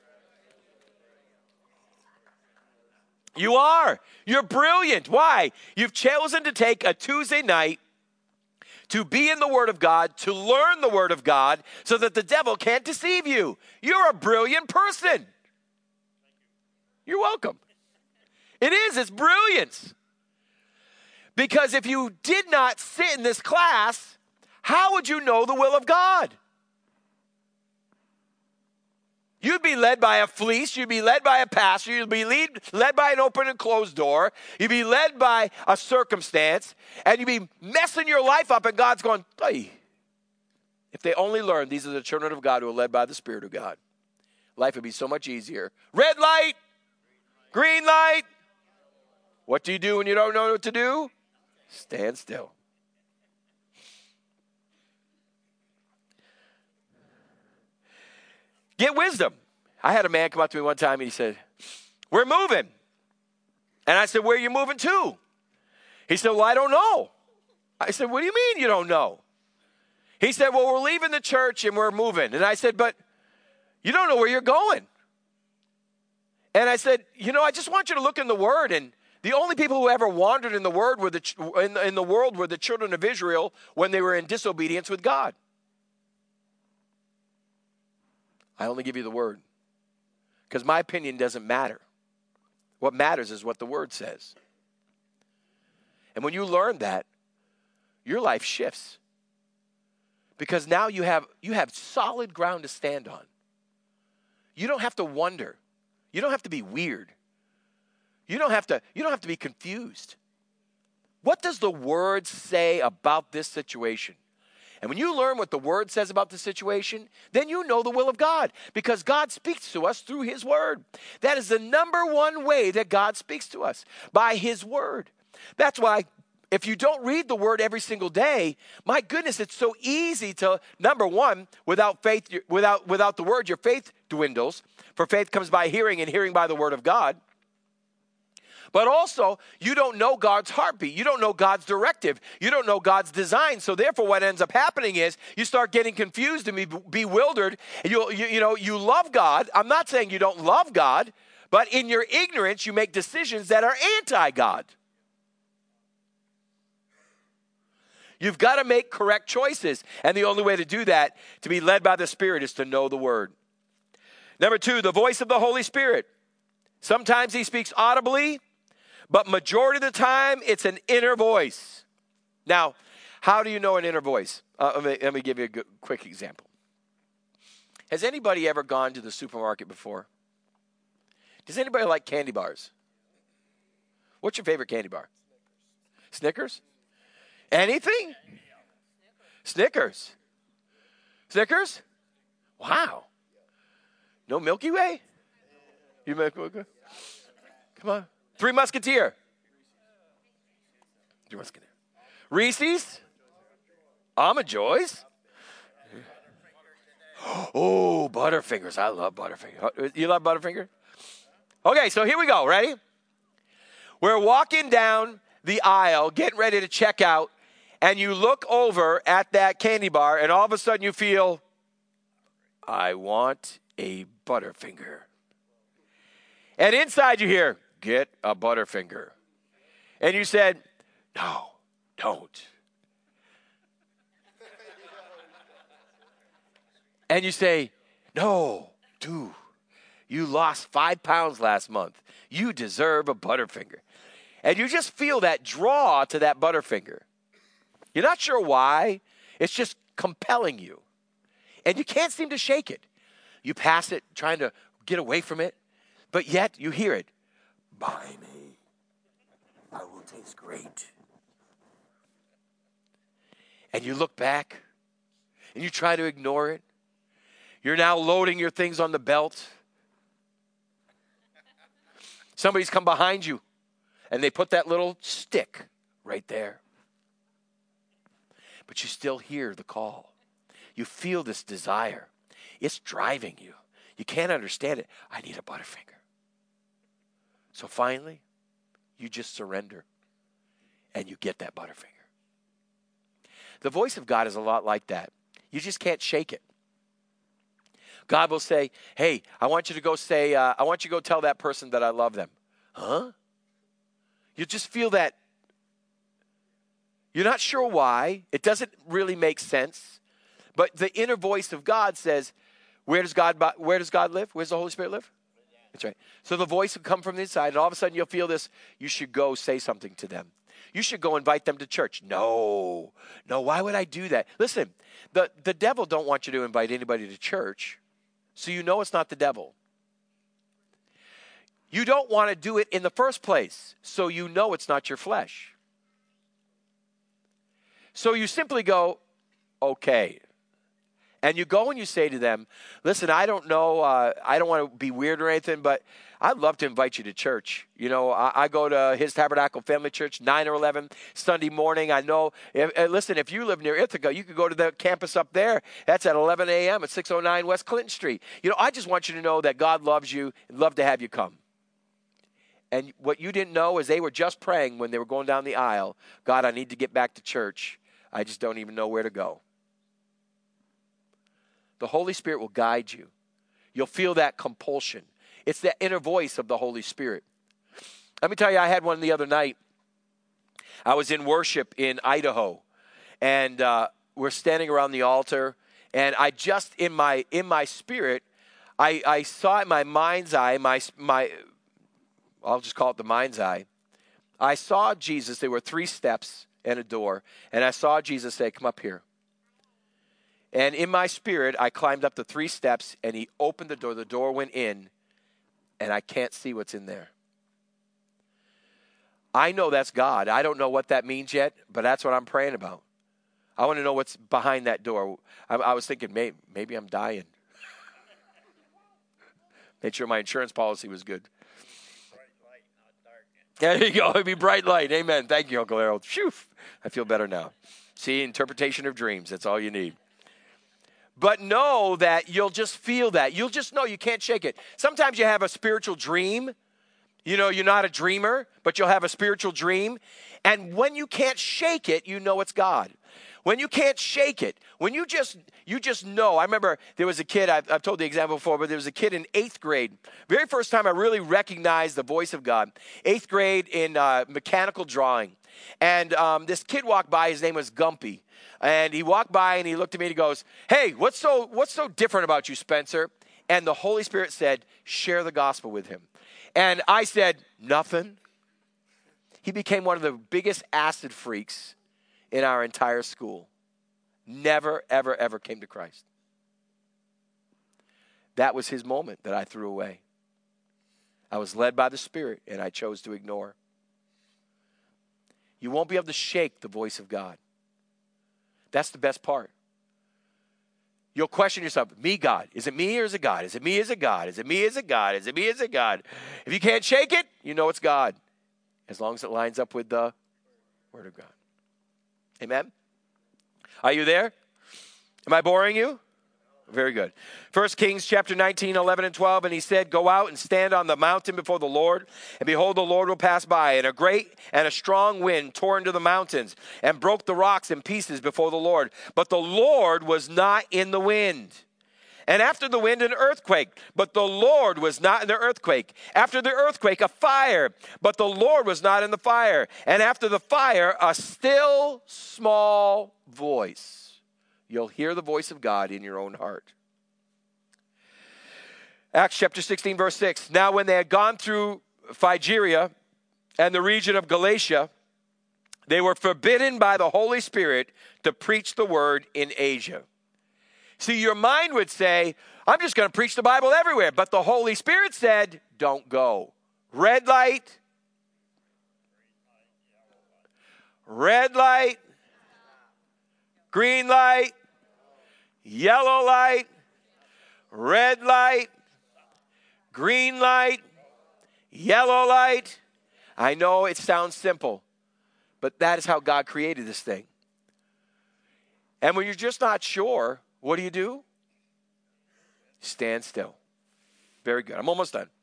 You are. You're brilliant. Why? You've chosen to take a Tuesday night to be in the Word of God, to learn the Word of God, so that the devil can't deceive you. You're a brilliant person. You're welcome. It is. It's brilliance. Because if you did not sit in this class, how would you know the will of God? You'd be led by a fleece. You'd be led by a pastor. You'd be led by an open and closed door. You'd be led by a circumstance. And you'd be messing your life up. And God's going, hey. If they only learned these are the children of God who are led by the Spirit of God, life would be so much easier. Red light. Green light. What do you do when you don't know what to do? Stand still. Get wisdom. I had a man come up to me one time and he said, we're moving. And I said, where are you moving to? He said, well, I don't know. I said, what do you mean you don't know? He said, well, we're leaving the church and we're moving. And I said, but you don't know where you're going. And I said, I just want you to look in the Word. And the only people who ever wandered in the Word were in the world were the children of Israel when they were in disobedience with God. I only give you the Word. Because my opinion doesn't matter. What matters is what the Word says. And when you learn that, your life shifts. Because now you have solid ground to stand on. You don't have to wonder. You don't have to be weird. You don't have to be confused. What does the Word say about this situation? And when you learn what the Word says about the situation, then you know the will of God. Because God speaks to us through His Word. That is the number one way that God speaks to us, by His Word. That's why if you don't read the Word every single day, my goodness, it's so easy to, number one, without faith, without the Word, your faith dwindles. For faith comes by hearing, and hearing by the Word of God. But also, you don't know God's heartbeat. You don't know God's directive. You don't know God's design. So therefore, what ends up happening is you start getting confused and bewildered. And you love God. I'm not saying you don't love God, but in your ignorance, you make decisions that are anti-God. You've got to make correct choices. And the only way to do that, to be led by the Spirit, is to know the Word. Number two, the voice of the Holy Spirit. Sometimes He speaks audibly, but majority of the time, it's an inner voice. Now, how do you know an inner voice? Let me give you a quick example. Has anybody ever gone to the supermarket before? Does anybody like candy bars? What's your favorite candy bar? Snickers? Anything? Snickers. Snickers? Wow. No Milky Way? You Milky Way? Come on. Three Musketeer. Three Musketeer. Reese's? Almond Joys? Oh, Butterfingers. I love Butterfingers. You love Butterfinger? Okay, so here we go. Ready? We're walking down the aisle, getting ready to check out, and you look over at that candy bar, and all of a sudden you feel, I want a Butterfinger. And inside you hear, get a Butterfinger. And you said, no, don't. And you say, no, do. You lost 5 pounds last month. You deserve a Butterfinger. And you just feel that draw to that Butterfinger. You're not sure why. It's just compelling you. And you can't seem to shake it. You pass it, trying to get away from it. But yet you hear it. Buy me. I will taste great. And you look back. And you try to ignore it. You're now loading your things on the belt. Somebody's come behind you. And they put that little stick right there. But you still hear the call. You feel this desire. It's driving you. You can't understand it. I need a Butterfinger. So finally, you just surrender. And you get that Butterfinger. The voice of God is a lot like that. You just can't shake it. God will say, hey, I want you to go tell that person that I love them. Huh? You just feel that. You're not sure why. It doesn't really make sense. But the inner voice of God says, where does God live? Where does the Holy Spirit live? That's right. So the voice will come from the inside, and all of a sudden you'll feel this, you should go say something to them. You should go invite them to church. No, why would I do that? Listen, the devil don't want you to invite anybody to church, so you know it's not the devil. You don't want to do it in the first place, so you know it's not your flesh. So you simply go, okay. And you go and you say to them, listen, I don't know, I don't want to be weird or anything, but I'd love to invite you to church. You know, I go to His Tabernacle Family Church, 9 or 11 Sunday morning. I know, listen, if you live near Ithaca, you could go to the campus up there. That's at 11 a.m. at 609 West Clinton Street. You know, I just want you to know that God loves you and love to have you come. And what you didn't know is they were just praying when they were going down the aisle, God, I need to get back to church. I just don't even know where to go. The Holy Spirit will guide you. You'll feel that compulsion. It's that inner voice of the Holy Spirit. Let me tell you, I had one the other night. I was in worship in Idaho, and we're standing around the altar, and I just, in my spirit, I saw in my mind's eye, I'll just call it the mind's eye. I saw Jesus. There were 3 steps and a door. And I saw Jesus say, come up here. And in my spirit, I climbed up the 3 steps and he opened the door. The door went in and I can't see what's in there. I know that's God. I don't know what that means yet, but that's what I'm praying about. I want to know what's behind that door. I was thinking, maybe I'm dying. Made sure my insurance policy was good. There you go. It'd be bright light. Amen. Thank you, Uncle Harold. Phew. I feel better now. See, interpretation of dreams. That's all you need. But know that you'll just feel that. You'll just know you can't shake it. Sometimes you have a spiritual dream. You know, you're not a dreamer, but you'll have a spiritual dream. And when you can't shake it, you know it's God. When you can't shake it, when you just know. I remember there was a kid, I've told the example before, but there was a kid in 8th grade. Very first time I really recognized the voice of God. 8th grade in mechanical drawing. And this kid walked by, his name was Gumpy. And he walked by and he looked at me and he goes, hey, what's so different about you, Spencer? And the Holy Spirit said, share the gospel with him. And I said, nothing. He became one of the biggest acid freaks in our entire school. Never, ever, ever came to Christ. That was his moment that I threw away. I was led by the Spirit, and I chose to ignore. You won't be able to shake the voice of God. That's the best part. You'll question yourself, me, God. Is it me or is it God? Is it me, is it God? Is it me, is it God? Is it me, is it God? If you can't shake it, you know it's God. As long as it lines up with the Word of God. Amen? Are you there? Am I boring you? Very good. 1 Kings chapter 19, 11 and 12. And he said, go out and stand on the mountain before the Lord. And behold, the Lord will pass by. And a great and a strong wind tore into the mountains and broke the rocks in pieces before the Lord. But the Lord was not in the wind. And after the wind, an earthquake. But the Lord was not in the earthquake. After the earthquake, a fire. But the Lord was not in the fire. And after the fire, a still small voice. You'll hear the voice of God in your own heart. Acts chapter 16, verse 6. Now when they had gone through Phrygia and the region of Galatia, they were forbidden by the Holy Spirit to preach the word in Asia. See, your mind would say, I'm just going to preach the Bible everywhere. But the Holy Spirit said, don't go. Red light. Red light. Green light. Yellow light. Red light. Green light. Yellow light. I know it sounds simple, but that is how God created this thing. And when you're just not sure, what do? Stand still. Very good. I'm almost done.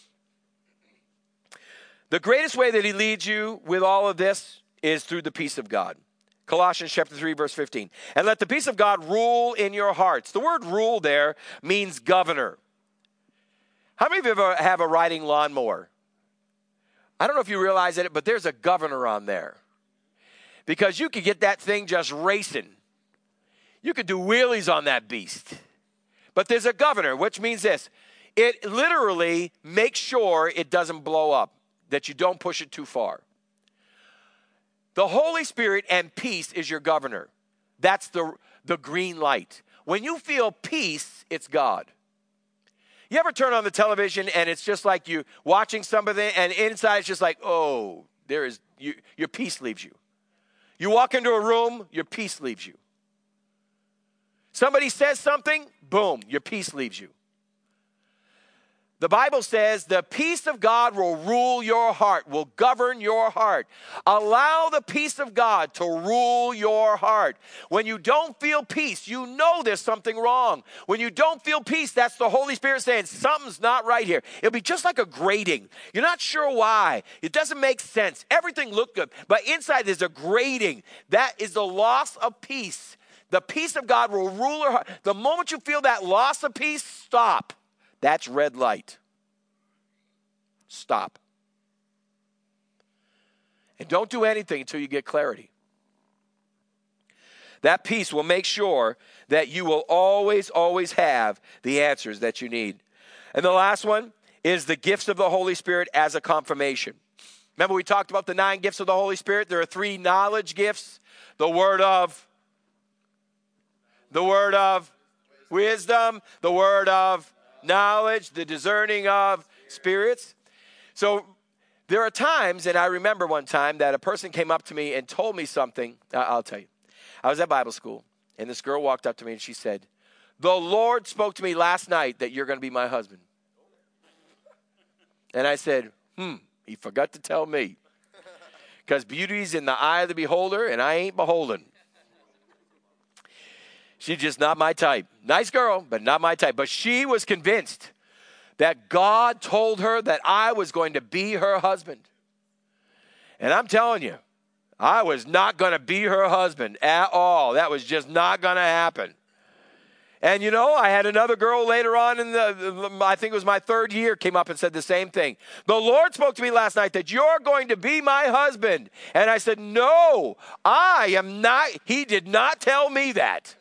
The greatest way that he leads you with all of this is through the peace of God. Colossians chapter 3, verse 15. And let the peace of God rule in your hearts. The word rule there means governor. How many of you ever have a riding lawnmower? I don't know if you realize it, but there's a governor on there. Because you could get that thing just racing. You could do wheelies on that beast. But there's a governor, which means this. It literally makes sure it doesn't blow up, that you don't push it too far. The Holy Spirit and peace is your governor. That's the green light. When you feel peace, it's God. You ever turn on the television and it's just like you watching something and inside it's just like, oh, your peace leaves you. You walk into a room, your peace leaves you. Somebody says something, boom, your peace leaves you. The Bible says the peace of God will rule your heart, will govern your heart. Allow the peace of God to rule your heart. When you don't feel peace, you know there's something wrong. When you don't feel peace, that's the Holy Spirit saying something's not right here. It'll be just like a grating. You're not sure why. It doesn't make sense. Everything looked good, but inside there's a grating. That is the loss of peace. The peace of God will rule your heart. The moment you feel that loss of peace, stop. That's red light. Stop. And don't do anything until you get clarity. That peace will make sure that you will always, always have the answers that you need. And the last one is the gifts of the Holy Spirit as a confirmation. Remember we talked about the 9 gifts of the Holy Spirit? There are 3 knowledge gifts. The word of wisdom, the word of knowledge, the discerning of spirits. So there are times, and I remember one time that a person came up to me and told me something. I'll tell you. I was at Bible school, and this girl walked up to me and she said, "The Lord spoke to me last night that you're going to be my husband." And I said, he forgot to tell me. Because beauty's in the eye of the beholder, and I ain't beholden. She's just not my type. Nice girl, but not my type. But she was convinced that God told her that I was going to be her husband. And I'm telling you, I was not going to be her husband at all. That was just not going to happen. And you know, I had another girl later on I think it was my 3rd year, came up and said the same thing. "The Lord spoke to me last night that you're going to be my husband." And I said, "No, I am not." He did not tell me that.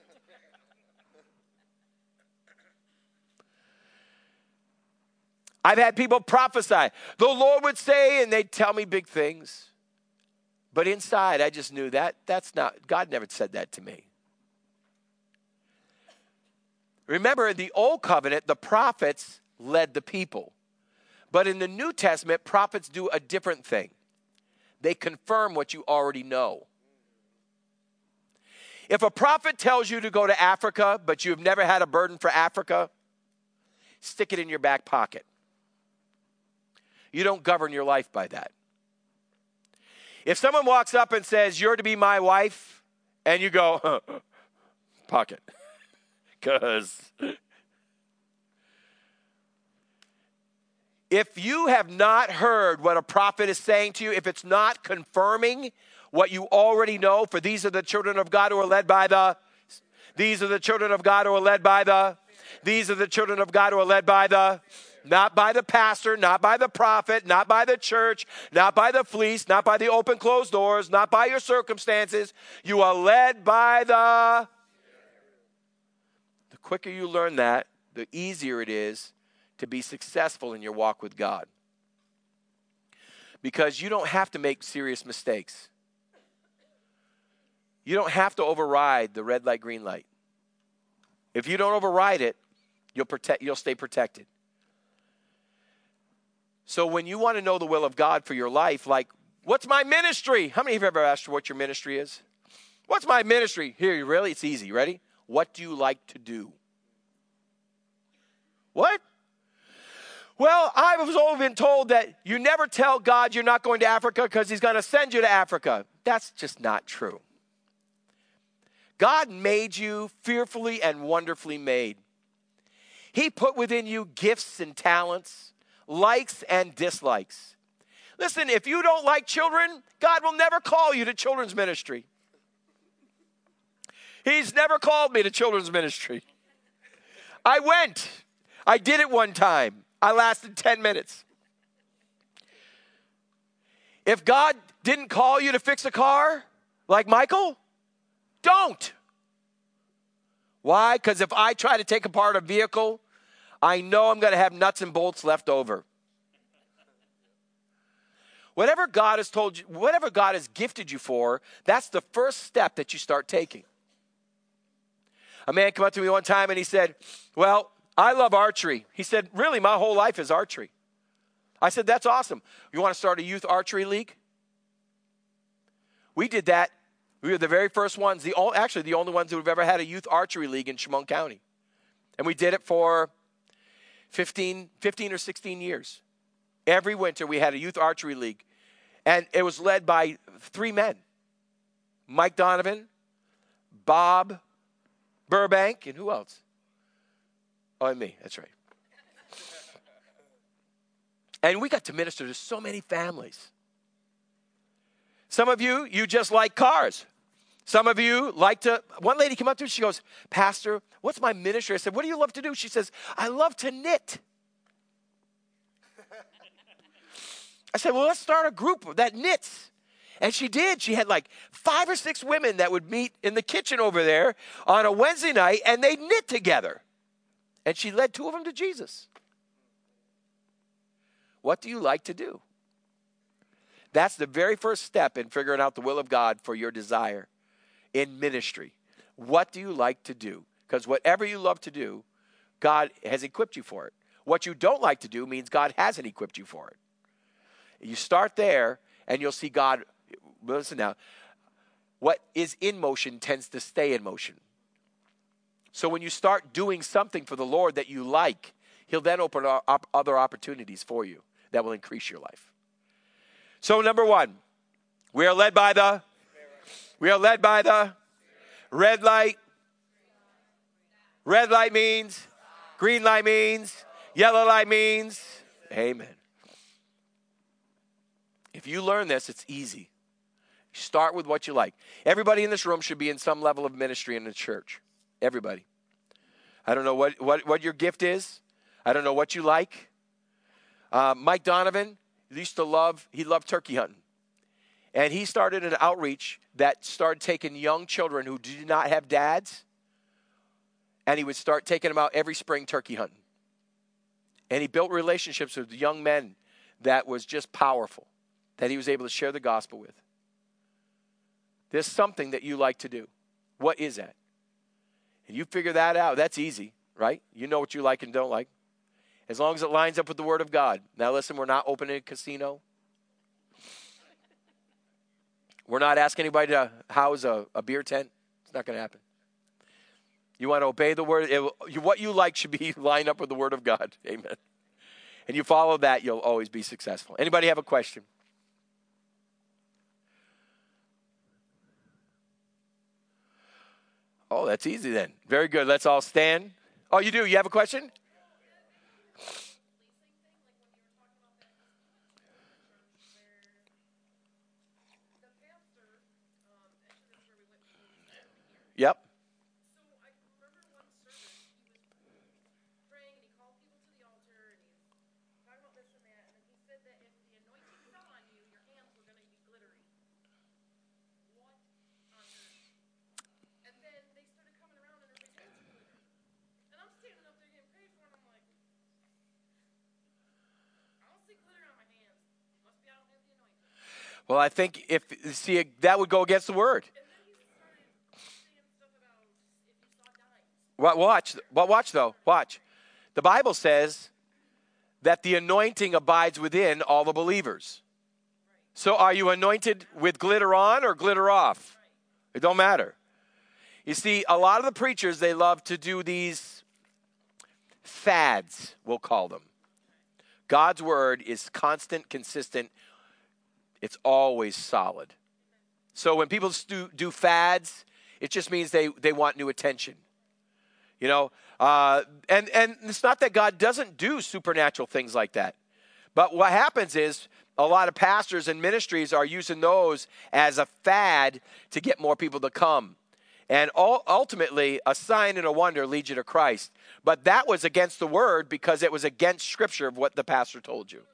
I've had people prophesy. The Lord would say, and they'd tell me big things. But inside, I just knew that's not, God never said that to me. Remember, in the Old Covenant, the prophets led the people. But in the New Testament, prophets do a different thing. They confirm what you already know. If a prophet tells you to go to Africa, but you've never had a burden for Africa, stick it in your back pocket. You don't govern your life by that. If someone walks up and says, "You're to be my wife," and you go, pocket. Because if you have not heard what a prophet is saying to you, if it's not confirming what you already know, for these are the children of God who are led by the, these are the children of God who are led by the, these are the children of God who are led by the, not by the pastor, not by the prophet, not by the church, not by the fleece, not by the open closed doors, not by your circumstances. You are led by the quicker you learn that, the easier it is to be successful in your walk with God. Because you don't have to make serious mistakes. You don't have to override the red light, green light. If you don't override it, you'll stay protected. So when you want to know the will of God for your life, like, what's my ministry? How many of you have ever asked what your ministry is? What's my ministry? Here, really? It's easy. Ready? What do you like to do? What? Well, I've always been told that you never tell God you're not going to Africa because he's going to send you to Africa. That's just not true. God made you fearfully and wonderfully made. He put within you gifts and talents, likes and dislikes. Listen, if you don't like children, God will never call you to children's ministry. He's never called me to children's ministry. I went. I did it one time. I lasted 10 minutes. If God didn't call you to fix a car, like Michael, don't. Why? Because if I try to take apart a vehicle, I know I'm going to have nuts and bolts left over. Whatever God has told you, whatever God has gifted you for, that's the first step that you start taking. A man came up to me one time and he said, well, I love archery. He said, really, my whole life is archery. I said, that's awesome. You want to start a youth archery league? We did that. We were the very first ones, actually the only ones who have ever had a youth archery league in Chemung County. And we did it for 15 or 16 years. Every winter we had a youth archery league. And it was led by 3 men. Mike Donovan, Bob Burbank, and who else? Oh, and me, that's right. And we got to minister to so many families. Some of you just like cars. Some of you like to, one lady came up to me, she goes, Pastor, what's my ministry? I said, what do you love to do? She says, I love to knit. I said, well, let's start a group that knits. And she did. She had like 5 or 6 women that would meet in the kitchen over there on a Wednesday night, and they'd knit together. And she led 2 of them to Jesus. What do you like to do? That's the very first step in figuring out the will of God for your desire in ministry. What do you like to do? Because whatever you love to do, God has equipped you for it. What you don't like to do means God hasn't equipped you for it. You start there, and you'll see God. Listen now. What is in motion tends to stay in motion. So when you start doing something for the Lord that you like, he'll then open up other opportunities for you that will increase your life. So number 1, we are led by the red light. Red light means, green light means, yellow light means, amen. If you learn this, it's easy. Start with what you like. Everybody in this room should be in some level of ministry in the church. Everybody. I don't know what your gift is. I don't know what you like. Mike Donovan he loved turkey hunting. And he started an outreach that started taking young children who did not have dads, and he would start taking them out every spring turkey hunting. And he built relationships with young men that was just powerful, that he was able to share the gospel with. There's something that you like to do. What is that? And you figure that out. That's easy, right? You know what you like and don't like. As long as it lines up with the Word of God. Now listen, we're not opening a casino. We're not asking anybody to house a beer tent. It's not going to happen. You want to obey the Word. What you like should be lined up with the Word of God. Amen. And you follow that, you'll always be successful. Anybody have a question? Oh, that's easy then. Very good. Let's all stand. Oh, you do? You have a question? Yep. So I remember one service, he was praying and he called people to the altar and he's talking about this and that, and then he said that if the anointing fell on you, your hands were going to be glittery. What on earth? And then they started coming around and everybody's hands were glittery. And I'm standing up there getting prayed for and I'm like, I don't see glitter on my hands. Must be I don't have the anointing. Well, I think that would go against the Word. Watch though. Watch. The Bible says that the anointing abides within all the believers. So are you anointed with glitter on or glitter off? It don't matter. You see, a lot of the preachers, they love to do these fads, we'll call them. God's word is constant, consistent. It's always solid. So when people do fads, it just means they want new attention. You know, and it's not that God doesn't do supernatural things like that. But what happens is a lot of pastors and ministries are using those as a fad to get more people to come. And ultimately, a sign and a wonder leads you to Christ. But that was against the word because it was against Scripture of what the pastor told you.